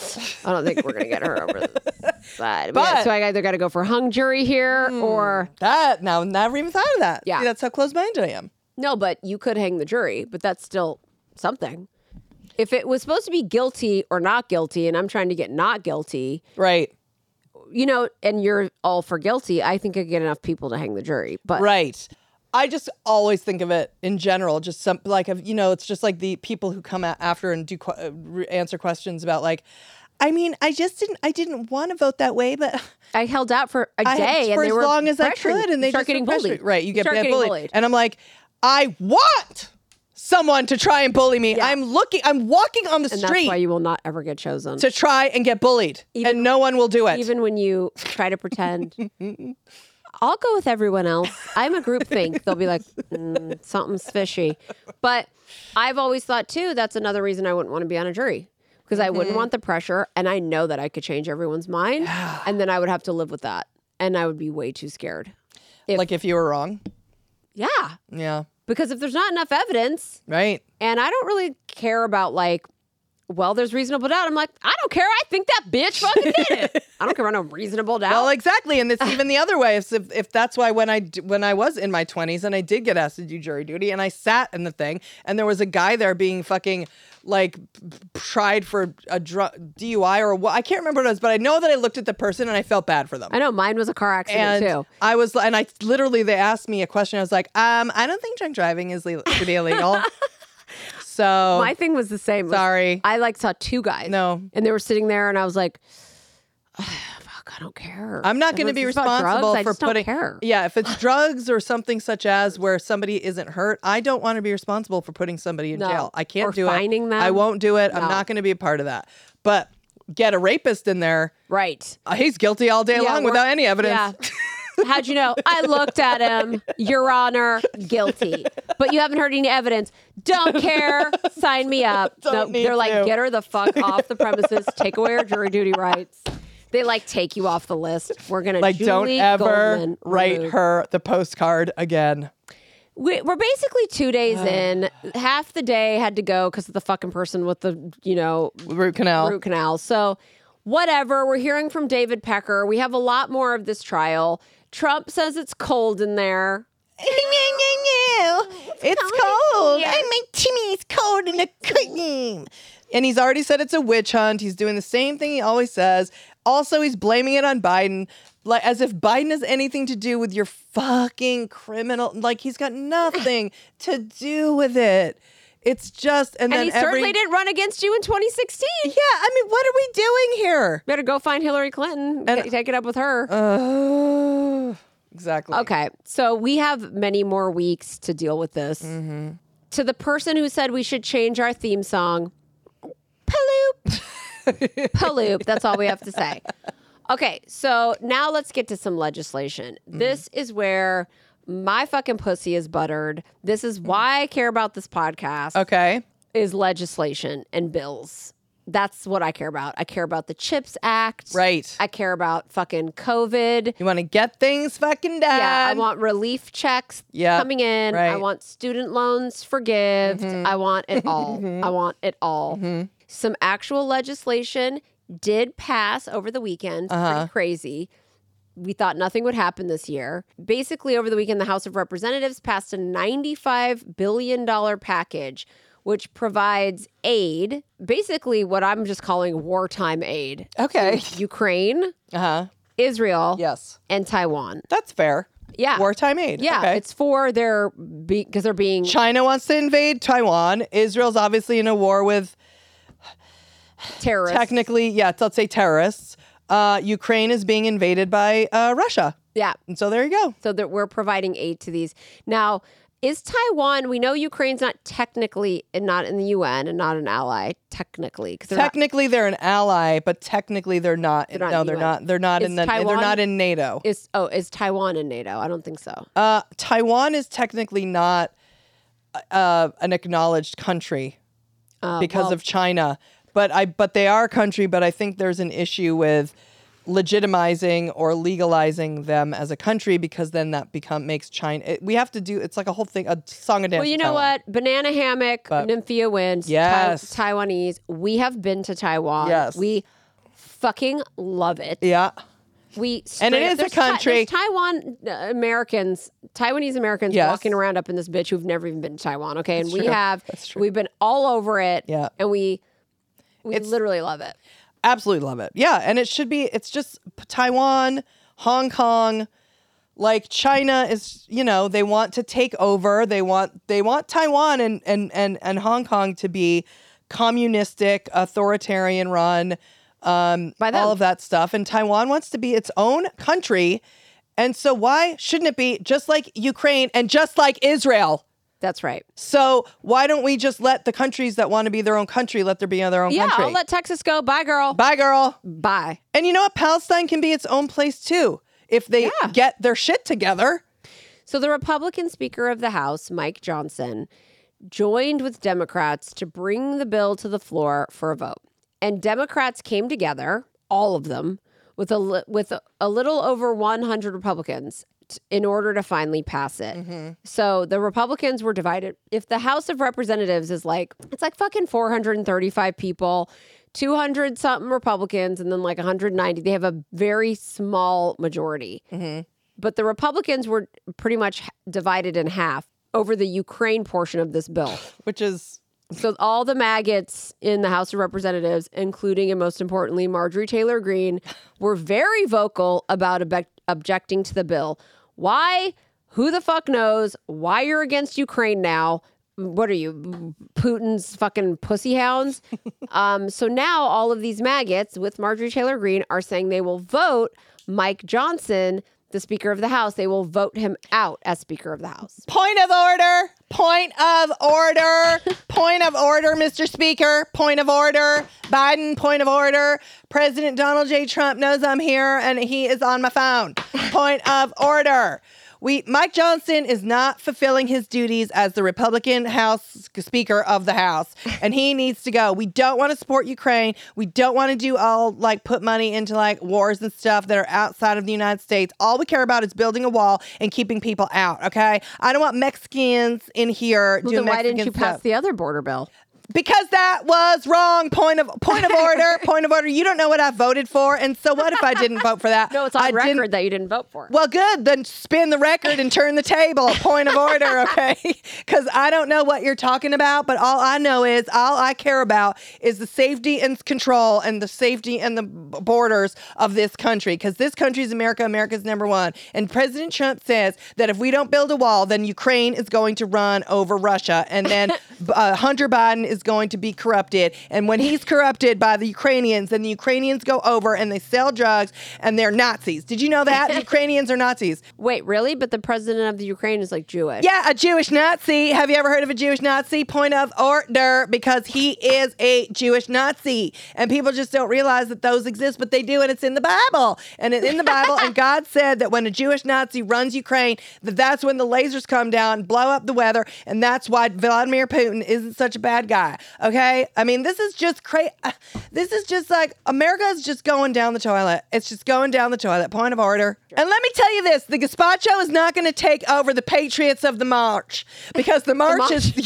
I don't think we're gonna get her over this side. But, But- yeah, so I either got to go for hung jury here or That, now, never even thought of that. Yeah. See, that's how close-minded I am. no. But you could hang the jury, but that's still something. If it was supposed to be guilty or not guilty, and I'm trying to get not guilty, Right. you know, and you're all for guilty, I think I get enough people to hang the jury. But Right. I just always think of it in general, just some like, you know, it's just like the people who come a- after and do que- uh, re- answer questions about like, I mean, I just didn't, I didn't want to vote that way, but I held out for a I day, had, and for they as were long as I pressuring- could, and you they start just getting were pressuring- bullied. Right, you get start bullied. getting bullied. and I'm like, I want someone to try and bully me. Yeah. I'm looking, I'm walking on the and street that's why you will not ever get chosen. to try and get bullied, Even- and no one will do it. Even when you try to pretend, I'll go with everyone else. I'm a group think. They'll be like, mm, something's fishy. But I've always thought, too, that's another reason I wouldn't want to be on a jury. Because I wouldn't want the pressure. And I know that I could change everyone's mind. And then I would have to live with that. And I would be way too scared. If- like if you were wrong. Yeah. Yeah. Because if there's not enough evidence, Right. and I don't really care about like well, there's reasonable doubt. I'm like, I don't care. I think that bitch fucking did it. I don't care about no reasonable doubt. Well, exactly, and it's even the other way. If, if that's why when I d- when I was in my twenties and I did get asked to do jury duty, and I sat in the thing, and there was a guy there being fucking like p- tried for a dr- D U I or what, I can't remember what it was, but I know that I looked at the person and I felt bad for them. I know mine was a car accident And too. I was, and I literally, they asked me a question. I was like, um, I don't think drunk driving is le- should be illegal. So My thing was the same. It was- Sorry. I like saw two guys. No. And they were sitting there and I was like, oh, fuck, I don't care. I'm not going to If be it's about responsible drugs, I for just don't putting. care. Yeah, if it's drugs or something such as where somebody isn't hurt, I don't want to be responsible for putting somebody in No. jail. I can't Or do fining it. them. I won't do it. No. I'm not going to be a part of that. But get a rapist in there. Right. Uh, he's guilty all day Yeah, long we're- without any evidence. Yeah. How'd you know? I looked at him. Your Honor, guilty. But you haven't heard any evidence. Don't care. Sign me up. Don't No, need they're like, to. get her the fuck off the premises. Take away her jury duty rights. They like take you off the list. We're gonna Like, don't Julie ever Goldman write remove. her the postcard again. We, we're basically two days in. Half the day had to go because of the fucking person with the, you know, Root canal. root canal. So whatever. We're hearing from David Pecker. We have a lot more of this trial. Trump says it's cold in there. It's cold. And my Timmy is cold in the cooking. And he's already said it's a witch hunt. He's doing the same thing he always says. Also, he's blaming it on Biden, like as if Biden has anything to do with your fucking criminal. Like he's got nothing to do with it. It's just and, And then he every, certainly didn't run against you in twenty sixteen. Yeah, I mean, what are we doing here? Better go find Hillary Clinton. And- t- take it up with her. Uh, exactly. Okay, so we have many more weeks to deal with this. Mm-hmm. To the person who said we should change our theme song, paloop, paloop. That's all we have to say. Okay, so now let's get to some legislation. Mm-hmm. This is where my fucking pussy is buttered. This is why I care about this podcast. Okay. Is legislation and bills. That's what I care about. I care about the CHIPS Act. Right. I care about fucking COVID. You want to get things fucking done. Yeah, I want relief checks Yep, coming in. I right. want student loans forgived. I want it all. I want it all. Some actual legislation did pass over the weekend. Pretty crazy. We thought nothing would happen this year. Basically, over the weekend, the House of Representatives passed a ninety-five billion dollars package, which provides aid, basically what I'm just calling wartime aid. Okay. to Ukraine, Uh huh. Israel, Yes. and Taiwan. That's fair. Yeah. Wartime aid. Yeah, Okay. it's for their, because they're being China wants to invade Taiwan. Israel's obviously in a war with terrorists. technically, yeah, let's say terrorists. Uh, Ukraine is being invaded by uh, Russia. Yeah. And so there you go. So that we're providing aid to these. Now, is Taiwan, we know Ukraine's not technically, and not in the U N and not an ally, technically. Because Technically, they're an ally, but technically they're not. They're not no, in they're U N. not. They're not Is in the. They're Taiwan- not in NATO. Is, oh, is Taiwan in NATO? I don't think so. Uh, Taiwan is technically not uh, an acknowledged country Uh, because well, of China. But I, but they are a country. But I think there's an issue with legitimizing or legalizing them as a country because then that become makes China. It, we have to do. It's like a whole thing, a song and dance. Well, you with know Taiwan. what? Banana hammock, But- Nymphia wins. Yes. Tai- Taiwanese. We have been to Taiwan. Yes. We fucking love it. Yeah. We And it straight- is a there's Ti- country- there's Taiwan uh, Americans, Taiwanese Americans Yes. walking around up in this bitch who've never even been to Taiwan. Okay, and That's we true. have. That's true. We've been all over it. Yeah. and we we It's- literally love it. Absolutely love it. Yeah, and it should be. It's just Taiwan, Hong Kong, like China is. You know, they want to take over. They want they want Taiwan and and and and Hong Kong to be communistic, authoritarian run, um, By them. all of that stuff. And Taiwan wants to be its own country. And so why shouldn't it be just like Ukraine and just like Israel? That's right. So why don't we just let the countries that want to be their own country let there be their own Yeah, country? I'll let Texas go. Bye, girl. Bye, girl. Bye. And you know what? Palestine can be its own place too if they Yeah. get their shit together. So the Republican Speaker of the House, Mike Johnson, joined with Democrats to bring the bill to the floor for a vote. And Democrats came together, all of them, with a li- with a, a little over one hundred Republicans just in order to finally pass it. Mm-hmm. So the Republicans were divided. If the House of Representatives is like, it's like fucking four hundred thirty-five people, two hundred something Republicans, and then like one hundred ninety, they have a very small majority. Mm-hmm. But the Republicans were pretty much divided in half over the Ukraine portion of this bill. Which is... So all the maggots in the House of Representatives, including and most importantly, Marjorie Taylor Greene, were very vocal about ob- objecting to the bill. Why? Who the fuck knows? Why you're against Ukraine now? What are you, Putin's fucking pussy hounds? um, so now all of these maggots with Marjorie Taylor Greene are saying they will vote Mike Johnson, the Speaker of the House. They will vote him out as Speaker of the House. Point of order. Point of order. Point of order, Mister Speaker. Point of order. Biden, point of order. President Donald J. Trump knows I'm here and he is on my phone. Point of order. We, Mike Johnson is not fulfilling his duties as the Republican House Speaker of the House, and he needs to go. We don't want to support Ukraine. We don't want to do all, like, put money into, like, wars and stuff that are outside of the United States. All we care about is building a wall and keeping people out, okay? I don't want Mexicans in here Well, doing then why Mexican didn't you stuff. pass the other border bill? Because that was wrong. Point of point of order. Point of order. You don't know what I voted for, and so what if I didn't vote for that? No, it's on I record didn't- that you didn't vote for it. Well, good. Then spin the record and turn the table. Point of order, okay? Because I don't know what you're talking about, but all I know is all I care about is the safety and control and the safety and the b- borders of this country. Because this country is America. America's number one. And President Trump says that if we don't build a wall, then Ukraine is going to run over Russia, and then uh, Hunter Biden is going to be corrupted. And when he's corrupted by the Ukrainians, then the Ukrainians go over and they sell drugs and they're Nazis. Did you know that? The Ukrainians are Nazis. Wait, really? But the president of the Ukraine is like Jewish. Yeah, a Jewish Nazi. Have you ever heard of a Jewish Nazi? Point of order, because he is a Jewish Nazi. And people just don't realize that those exist, but they do, and it's in the Bible. And it's in the Bible, and God said that when a Jewish Nazi runs Ukraine, that that's when the lasers come down, blow up the weather, and that's why Vladimir Putin isn't such a bad guy. Okay? I mean, this is just crazy. This is just like, America is just going down the toilet. It's just going down the toilet. Point of order. And let me tell you this, the gazpacho is not going to take over the Patriots of the March, because the March, March? is...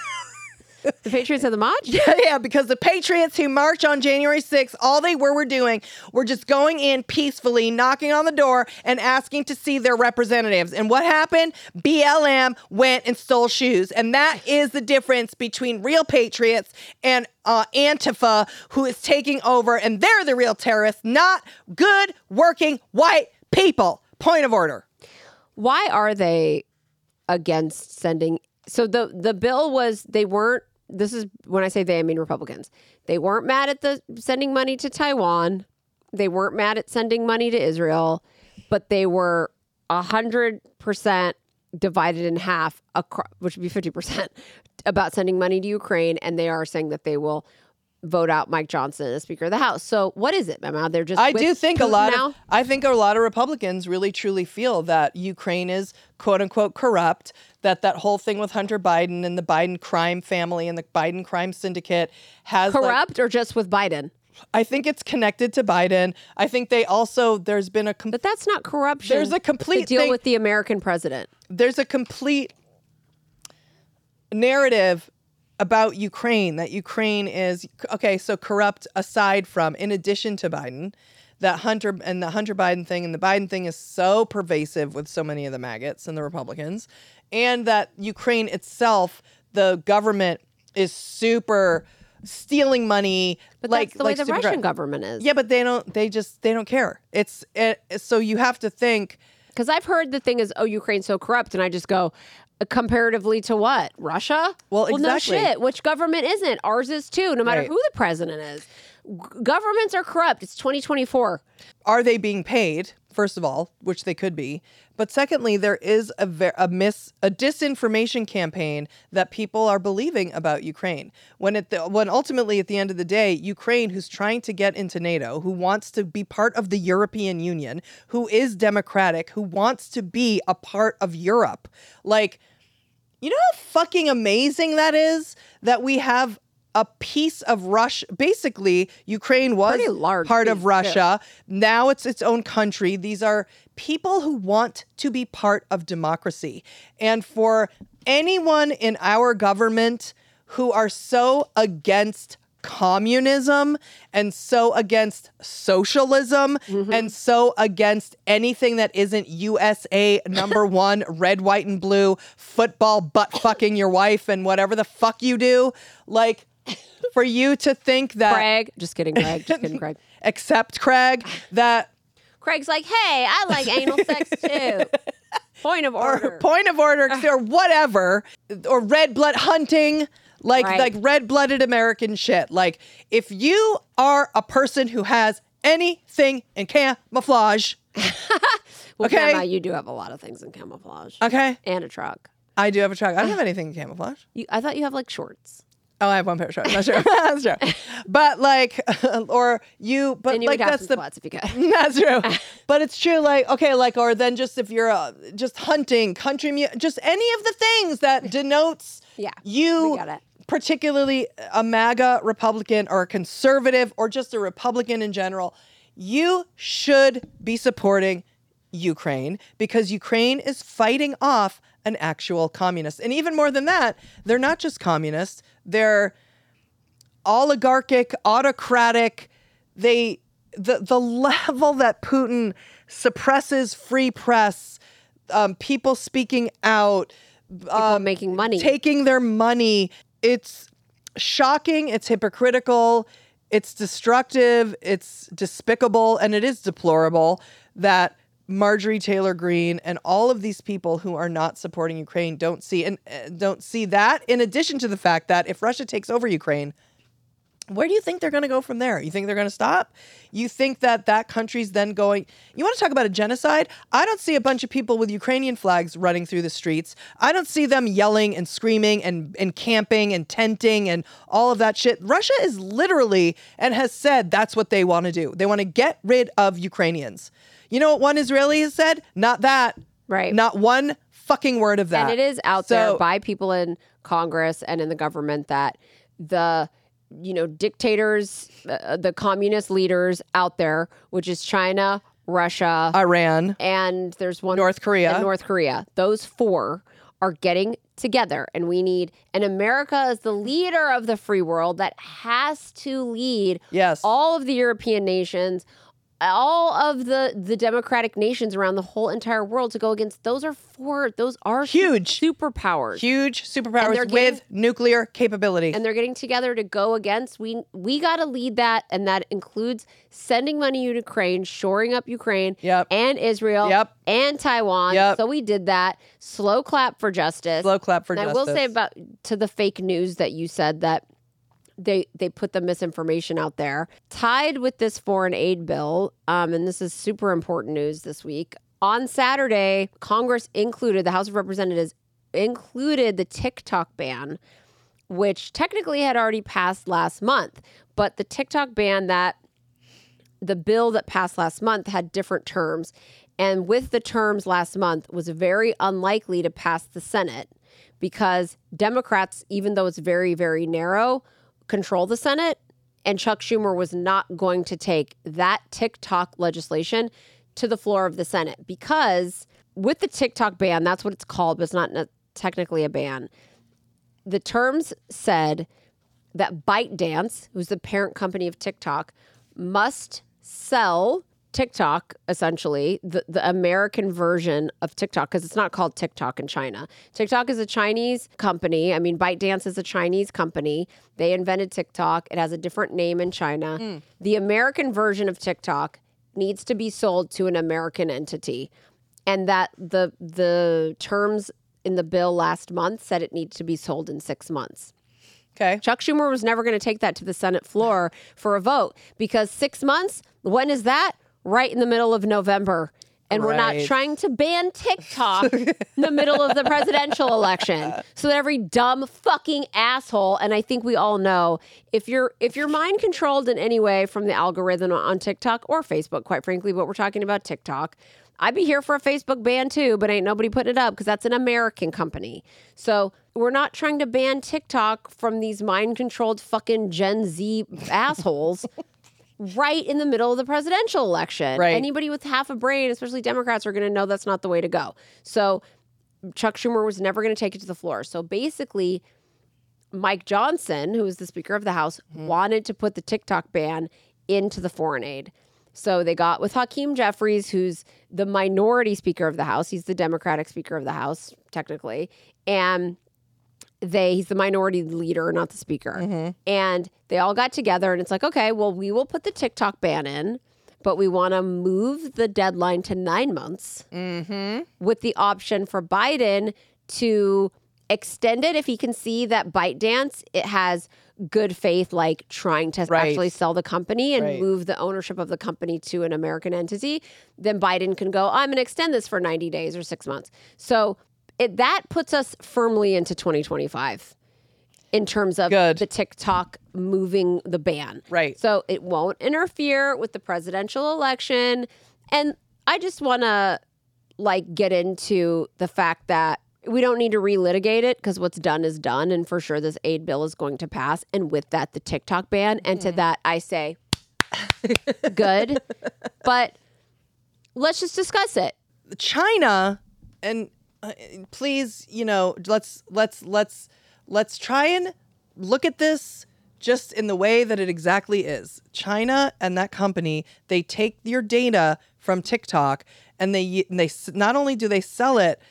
The Patriots of the March? Yeah, yeah, because the Patriots who march on January sixth, all they were, were doing were just going in peacefully, knocking on the door and asking to see their representatives. And what happened? B L M went and stole shoes. And that is the difference between real patriots and uh, Antifa, who is taking over, and they're the real terrorists, not good, working, white people. Point of order. Why are they against sending? So the the bill was, they weren't, this is when I say they, I mean Republicans. They weren't mad at the sending money to Taiwan. They weren't mad at sending money to Israel, but they were a hundred percent divided in half, acro- which would be fifty percent, about sending money to Ukraine. And they are saying that they will vote out Mike Johnson as Speaker of the House. So what is it, Mama? They're just I with do think a Putin lot now? of I think a lot of Republicans really truly feel that Ukraine is quote unquote corrupt, that that whole thing with Hunter Biden and the Biden crime family and the Biden crime syndicate has like, corrupt or just with Biden? I think it's connected to Biden. I think they also there's been a com- But that's not corruption. There's a complete to deal thing- with the American president. there's a complete narrative about Ukraine, that Ukraine is, okay, so corrupt aside from, in addition to Biden, that Hunter and the Hunter Biden thing and the Biden thing is so pervasive with so many of the maggots and the Republicans, and that Ukraine itself, the government is super stealing money. But like, that's the like way the super Russian gra- government is. Yeah, but they don't, they just, they don't care. It's, it, so you have to think, Because I've heard the thing is, oh, Ukraine's so corrupt. And I just go, uh, comparatively to what? Russia? Well, no exactly. shit. Which government isn't? Ours is too, no matter Right. who the president is. G- governments are corrupt. It's twenty twenty-four. are they being paid? First of all, which they could be, but secondly, there is a ver- a mis a disinformation campaign that people are believing about Ukraine. When it the, when ultimately at the end of the day, Ukraine, who's trying to get into NATO, who wants to be part of the European Union, who is democratic, who wants to be a part of Europe, like, you know how fucking amazing that is that we have a piece of Russia. Basically, Ukraine was Pretty large part of piece, Russia. Now it's its own country. These are people who want to be part of democracy. And for anyone in our government who are so against communism and so against socialism Mm-hmm. and so against anything that isn't U S A number one, red, white, and blue, football, butt fucking your wife and whatever the fuck you do. Like, for you to think that, Craig. Just kidding, Craig. Just kidding, Craig. except Craig, that Craig's like, hey, I like anal sex too. Point of or order. point of order or whatever, or red blood hunting, like Right. like red blooded American shit. Like, if you are a person who has anything in camouflage, well, okay. Grandma, you do have a lot of things in camouflage. okay, And a truck. I do have a truck. I don't have anything in camouflage. You, I thought you have like shorts. Oh, I have one pair of shorts. That's true. That's true. But like, or you, but And you like would have that's some the sweats if you could. That's true. But it's true, like, okay, like, or then just if you're uh, just hunting, country music, just any of the things that denotes Yeah, you, we got it. particularly a MAGA Republican or a conservative or just a Republican in general, you should be supporting Ukraine because Ukraine is fighting off an actual communist. And even more than that, they're not just communists, they're oligarchic, autocratic. They the the level that Putin suppresses free press, um, people speaking out, People making money. taking their money. It's shocking. It's hypocritical. It's destructive. It's despicable, and it is deplorable that Marjorie Taylor Greene and all of these people who are not supporting Ukraine don't see and uh, don't see that. In addition to the fact that if Russia takes over Ukraine, where do you think they're going to go from there? You think they're going to stop? You think that that country's then going... You want to talk about a genocide? I don't see a bunch of people with Ukrainian flags running through the streets. I don't see them yelling and screaming and, and camping and tenting and all of that shit. Russia is literally and has said that's what they want to do. They want to get rid of Ukrainians. You know what one Israeli has said? Not that. Right. Not one fucking word of that. And it is out So- there by people in Congress and in the government that the, you know, dictators, uh, the communist leaders out there, which is China, Russia, Iran. and there's one North Korea. and North Korea. Those four are getting together, and we need and America as the leader of the free world that has to lead Yes. all of the European nations, all of the the democratic nations around the whole entire world to go against. Those are four. Those are Huge. superpowers. Huge And superpowers they're with getting- nuclear capability. And they're getting together to go against. We we got to lead that, and that includes sending money to Ukraine, shoring up Ukraine, Yep. and Israel, Yep. and Taiwan. Yep. So we did that. Slow clap for justice. Slow clap for and justice. I will say about to the fake news that you said that they they put the misinformation out there. Tied with this foreign aid bill, um, and this is super important news this week. On Saturday, Congress included, the House of Representatives included the TikTok ban, which technically had already passed last month. But the TikTok ban that the bill that passed last month had different terms. And with the terms last month was very unlikely to pass the Senate because Democrats, even though it's very, very narrow, control the Senate. And Chuck Schumer was not going to take that TikTok legislation to the floor of the Senate because with the TikTok ban, that's what it's called, but it's not technically a ban. The terms said that ByteDance, who's the parent company of TikTok, must sell TikTok, essentially, the, the American version of TikTok, because it's not called TikTok in China. TikTok is a Chinese company. I mean, ByteDance is a Chinese company. They invented TikTok. It has a different name in China. Mm. The American version of TikTok needs to be sold to an American entity. And that the the terms in the bill last month said it needs to be sold in six months. Okay. Chuck Schumer was never going to take that to the Senate floor for a vote because six months, when is that? Right in the middle of November. And we're not Right. trying to ban TikTok in the middle of the presidential election so that every dumb fucking asshole, and I think we all know, if you're if you're mind controlled in any way from the algorithm on TikTok or Facebook, quite frankly, but we're talking about TikTok, I'd be here for a Facebook ban too, but ain't nobody putting it up because that's an American company. So we're not trying to ban TikTok from these mind-controlled fucking Gen Z assholes right in the middle of the presidential election. Right. Anybody with half a brain, especially Democrats, are going to know that's not the way to go. So Chuck Schumer was never going to take it to the floor. So basically, Mike Johnson, who is the Speaker of the House, mm-hmm. wanted to put the TikTok ban into the foreign aid. So they got with Hakeem Jeffries, who's the minority Speaker of the House. He's the Democratic Speaker of the House, technically. And they he's the minority leader, not the Speaker. Mm-hmm. And they all got together and it's like, okay, well, we will put the TikTok ban in, but we want to move the deadline to nine months mm-hmm. with the option for Biden to extend it if he can see that ByteDance, it has good faith, like trying to right. actually sell the company and right. move the ownership of the company to an American entity, then Biden can go, I'm going to extend this for ninety days or six months. So it, that puts us firmly into twenty twenty-five in terms of good. the TikTok moving the ban. Right. So it won't interfere with the presidential election. And I just want to like get into the fact that we don't need to relitigate it because what's done is done. And for sure, this aid bill is going to pass. And with that, the TikTok ban. And mm. to that, I say, good. But let's just discuss it. China, and uh, please, you know, let's let's let's let's try and look at this just in the way that it exactly is. China and that company, they take your data from TikTok and they and they not only do they sell it,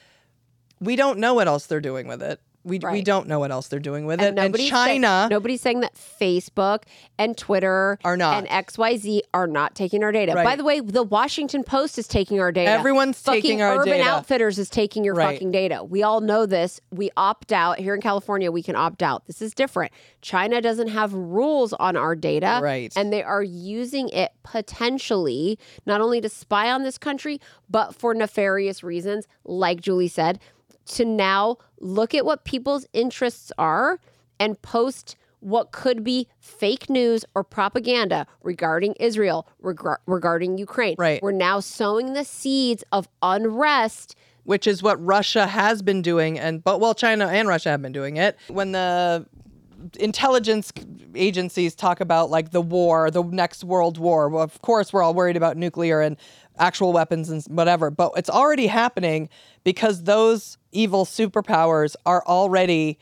we don't know what else they're doing with it. We right. we don't know what else they're doing with and it. And China... Say, nobody's saying that Facebook and Twitter are not. and X Y Z are not taking our data. Right. By the way, the Washington Post is taking our data. Everyone's fucking taking our Urban data. Urban Outfitters is taking your right. fucking data. We all know this. We opt out. Here in California, we can opt out. This is different. China doesn't have rules on our data. Right. And they are using it potentially not only to spy on this country, but for nefarious reasons, like Julie said, to now look at what people's interests are and post what could be fake news or propaganda regarding Israel, reg- regarding Ukraine. Right. We're now sowing the seeds of unrest. Which is what Russia has been doing, and but well, China and Russia have been doing it. When the intelligence agencies talk about like the war, the next world war, well, of course, we're all worried about nuclear and actual weapons and whatever, but it's already happening because those evil superpowers are already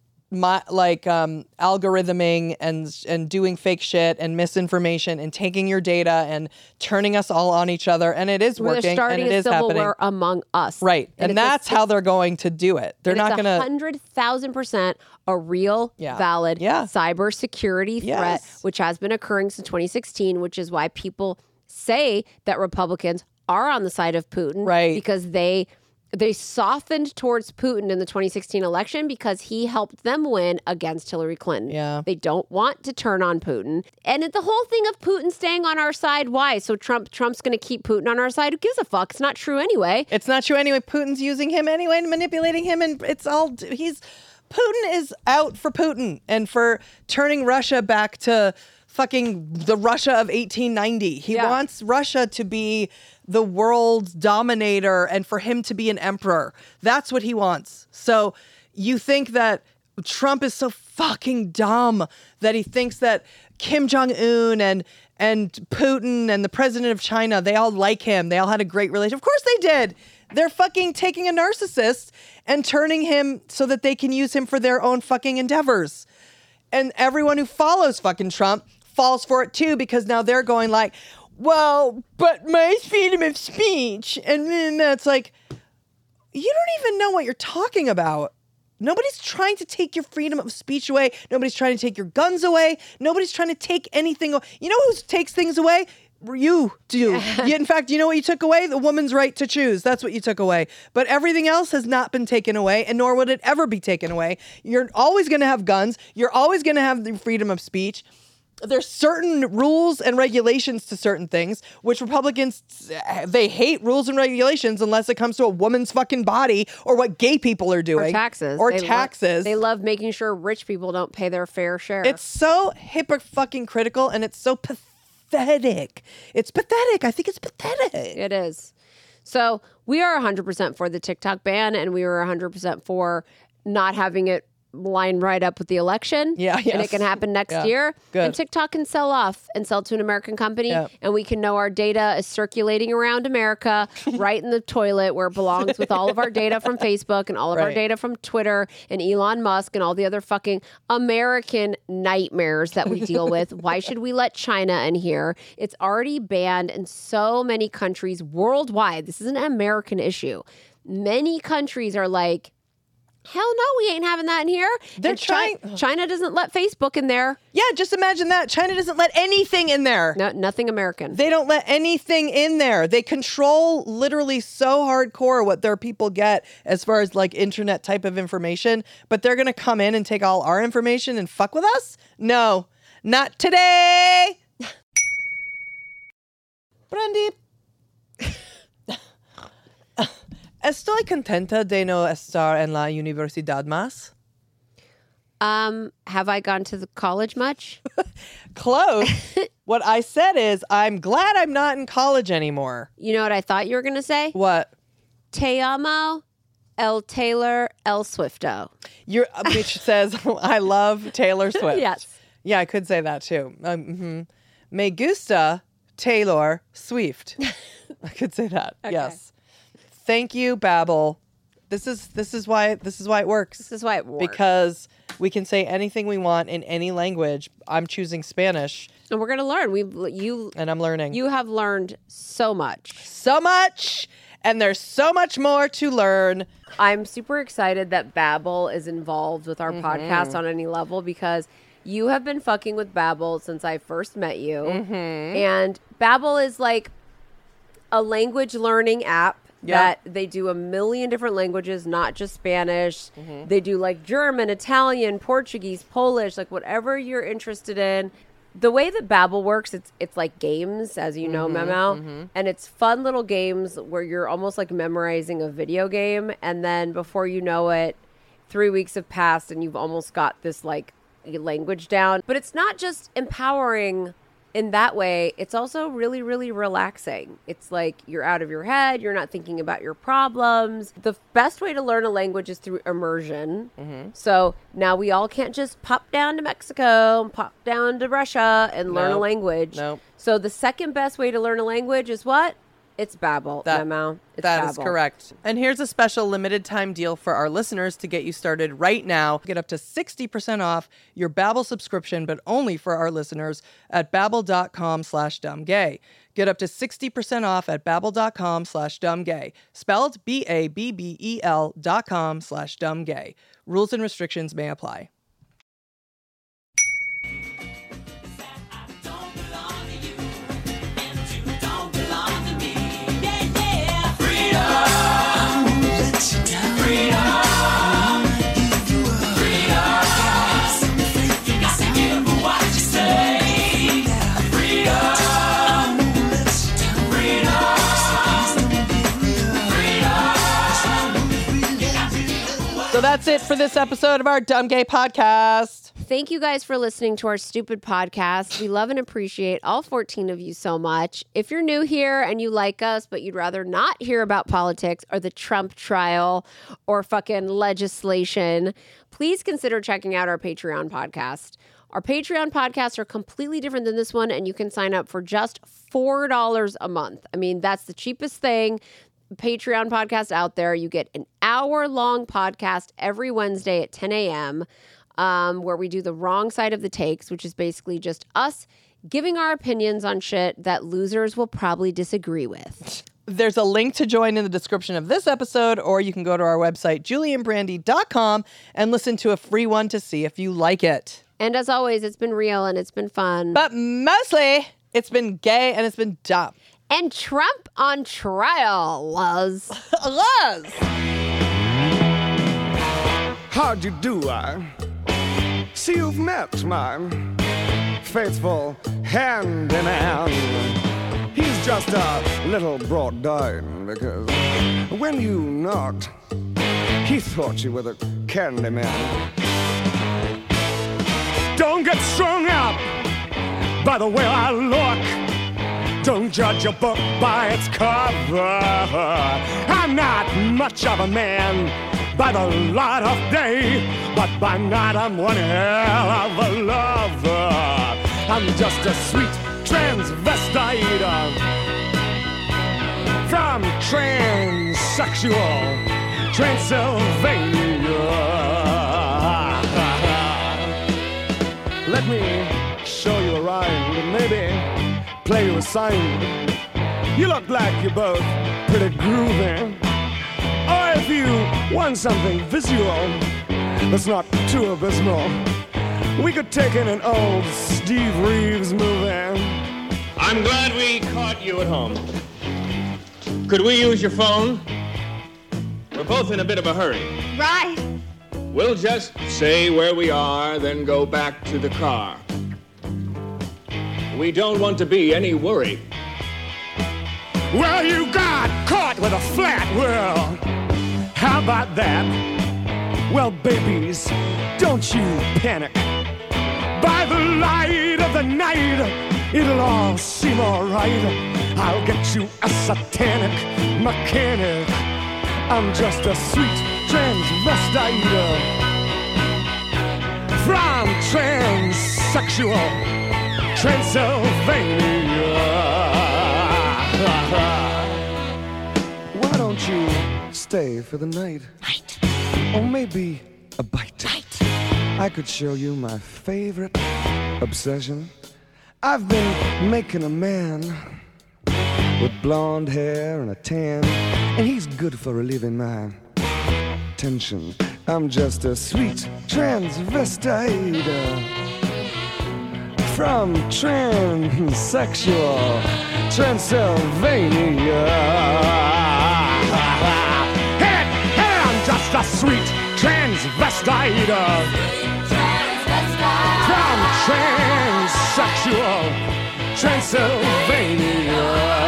my, like um, algorithming and and doing fake shit and misinformation and taking your data and turning us all on each other, and it is Where working they're starting and it a is civil happening. war among us, right? And, and that's a, how they're going to do it. They're not going to hundred thousand percent a real, yeah. valid yeah. cybersecurity threat, yes. which has been occurring since twenty sixteen, which is why people say that Republicans are on the side of Putin, right? Because they. They softened towards Putin in the twenty sixteen election because he helped them win against Hillary Clinton. Yeah. They don't want to turn on Putin. And the whole thing of Putin staying on our side, why? So Trump Trump's going to keep Putin on our side? Who gives a fuck? It's not true anyway. It's not true anyway. Putin's using him anyway and manipulating him, and it's all, he's, Putin is out for Putin and for turning Russia back to fucking the Russia of eighteen ninety. He yeah. wants Russia to be the world's dominator and for him to be an emperor. That's what he wants. So you think that Trump is so fucking dumb that he thinks that Kim Jong-un and and Putin and the president of China, they all like him. They all had a great relationship. Of course they did. They're fucking taking a narcissist and turning him so that they can use him for their own fucking endeavors. And everyone who follows fucking Trump falls for it too, because now they're going like, well, but my freedom of speech. And then it's like, you don't even know what you're talking about. Nobody's trying to take your freedom of speech away. Nobody's trying to take your guns away. Nobody's trying to take anything. You know who takes things away? You do. You, in fact, you know what you took away? The woman's right to choose. That's what you took away. But everything else has not been taken away, and nor would it ever be taken away. You're always going to have guns. You're always going to have the freedom of speech. There's certain rules and regulations to certain things, which Republicans, they hate rules and regulations unless it comes to a woman's fucking body or what gay people are doing. Or taxes. Or they taxes. Lo- they love making sure rich people don't pay their fair share. It's so hypocritical and it's so pathetic. It's pathetic. I think it's pathetic. It is. So we are one hundred percent for the TikTok ban, and we were one hundred percent for not having it line right up with the election. Yeah, And yes. it can happen next Yeah. year. Good. And TikTok can sell off and sell to an American company. Yeah. And we can know our data is circulating around America right in the toilet where it belongs with all of our data from Facebook and all of our Right. data from Twitter and Elon Musk and all the other fucking American nightmares that we deal with. Why should we let China in here? It's already banned in so many countries worldwide. This is an American issue. Many countries are like, hell no, we ain't having that in here. They're And Chi- trying- China doesn't let Facebook in there. Yeah, just imagine that. China doesn't let anything in there. No, nothing American. They don't let anything in there. They control literally so hardcore what their people get as far as like internet type of information, but they're going to come in and take all our information and fuck with us? No, not today. Brandy. Estoy contenta de no estar en la universidad más. Um, have I gone to the college much? Close. What I said is, I'm glad I'm not in college anymore. You know what I thought you were going to say? What? Te amo, El Taylor, El Swifto. Your bitch says, I love Taylor Swift. Yes. Yeah, I could say that too. Um, mhm. Me gusta Taylor Swift. I could say that. Yes. Thank you, Babbel. This is this is why this is why it works. This is why it works. Because we can say anything we want in any language. I'm choosing Spanish, And we're going to learn. We you and I'm learning you have learned so much. so much, and there's so much more to learn. I'm super excited that Babbel is involved with our Mm-hmm. podcast on any level because you have been fucking with Babbel since I first met you. Mm-hmm. And Babbel is like a language learning app Yeah. that they do a million different languages, not just Spanish. Mm-hmm. They do like German, Italian, Portuguese, Polish, like whatever you're interested in. The way that Babbel works, it's it's like games, as you know, Mm-hmm, Memo, and it's fun little games where you're almost like memorizing a video game, and then before you know it, three weeks have passed, and you've almost got this like language down. But it's not just empowering in that way, it's also really, really relaxing. It's like you're out of your head. You're not thinking about your problems. The best way to learn a language is through immersion. Mm-hmm. So now we all can't just pop down to Mexico and pop down to Russia and learn a Nope. language. Nope. So the second best way to learn a language is what? It's Babbel, That- Memo. It's That is Babbel. correct. And here's a special limited time deal for our listeners to get you started right now. Get up to sixty percent off your Babbel subscription, but only for our listeners at babbel.com slash dumbgay. Get up to sixty percent off at babbel.com slash dumbgay. Spelled B A B B E L dot com slash dumbgay. Rules and restrictions may apply. So that's it for this episode of our Dumb Gay podcast. Thank you guys for listening to our stupid podcast. We love and appreciate all fourteen of you so much. If you're new here and you like us, but you'd rather not hear about politics or the Trump trial or fucking legislation, please consider checking out our Patreon podcast. Our Patreon podcasts are completely different than this one, and you can sign up for just four dollars a month. I mean, that's the cheapest thing. Patreon podcast out there. You get an hour long podcast every Wednesday at ten a.m. Um, where we do the wrong side of the takes, which is basically just us giving our opinions on shit that losers will probably disagree with. There's a link to join in the description of this episode, or you can go to our website, julie and brandy dot com, and listen to a free one to see if you like it. And as always, it's been real and it's been fun. But mostly, it's been gay and it's been dumb. and Trump on trial, Luz. Luz! How'd you do, I? See, you've met my faithful handyman. He's just a little brought down because when you knocked, he thought you were the candy man. Don't get strung up by the way I look. Don't judge a book by its cover. I'm not much of a man by the light of day, but by night I'm one hell of a lover. I'm just a sweet transvestite from transsexual Transylvania. Let me show you a rhyme and maybe play you a sign. You look like you're both pretty groovy. Or if you want something visual that's not too abysmal, we could take in an old Steve Reeves movie. I'm glad we caught you at home. Could we use your phone? We're both in a bit of a hurry. Right. We'll just say where we are, then go back to the car. We don't want to be any worry. Well, you got caught with a flat world. How about that? Well, babies, don't you panic. By the light of the night, it'll all seem alright. I'll get you a satanic mechanic. I'm just a sweet transvestite from transsexual Transylvania. Why don't you stay for the night? Night. Or maybe a bite. Night. I could show you my favorite obsession. I've been making a man with blonde hair and a tan, and he's good for relieving my tension. I'm just a sweet transvestite from transsexual Transylvania. Hey, hey, I'm just a sweet transvestite from transsexual Transylvania.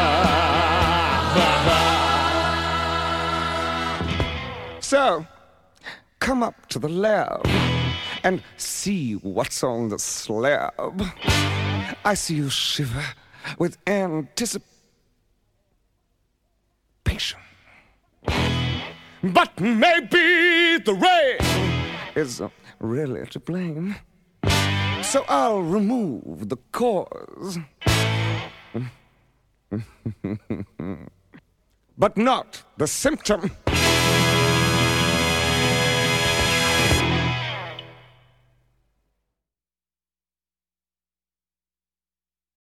So, come up to the lab and see what's on the slab. I see you shiver with anticipation. But maybe the rain is really to blame. So I'll remove the cause. But not the symptom.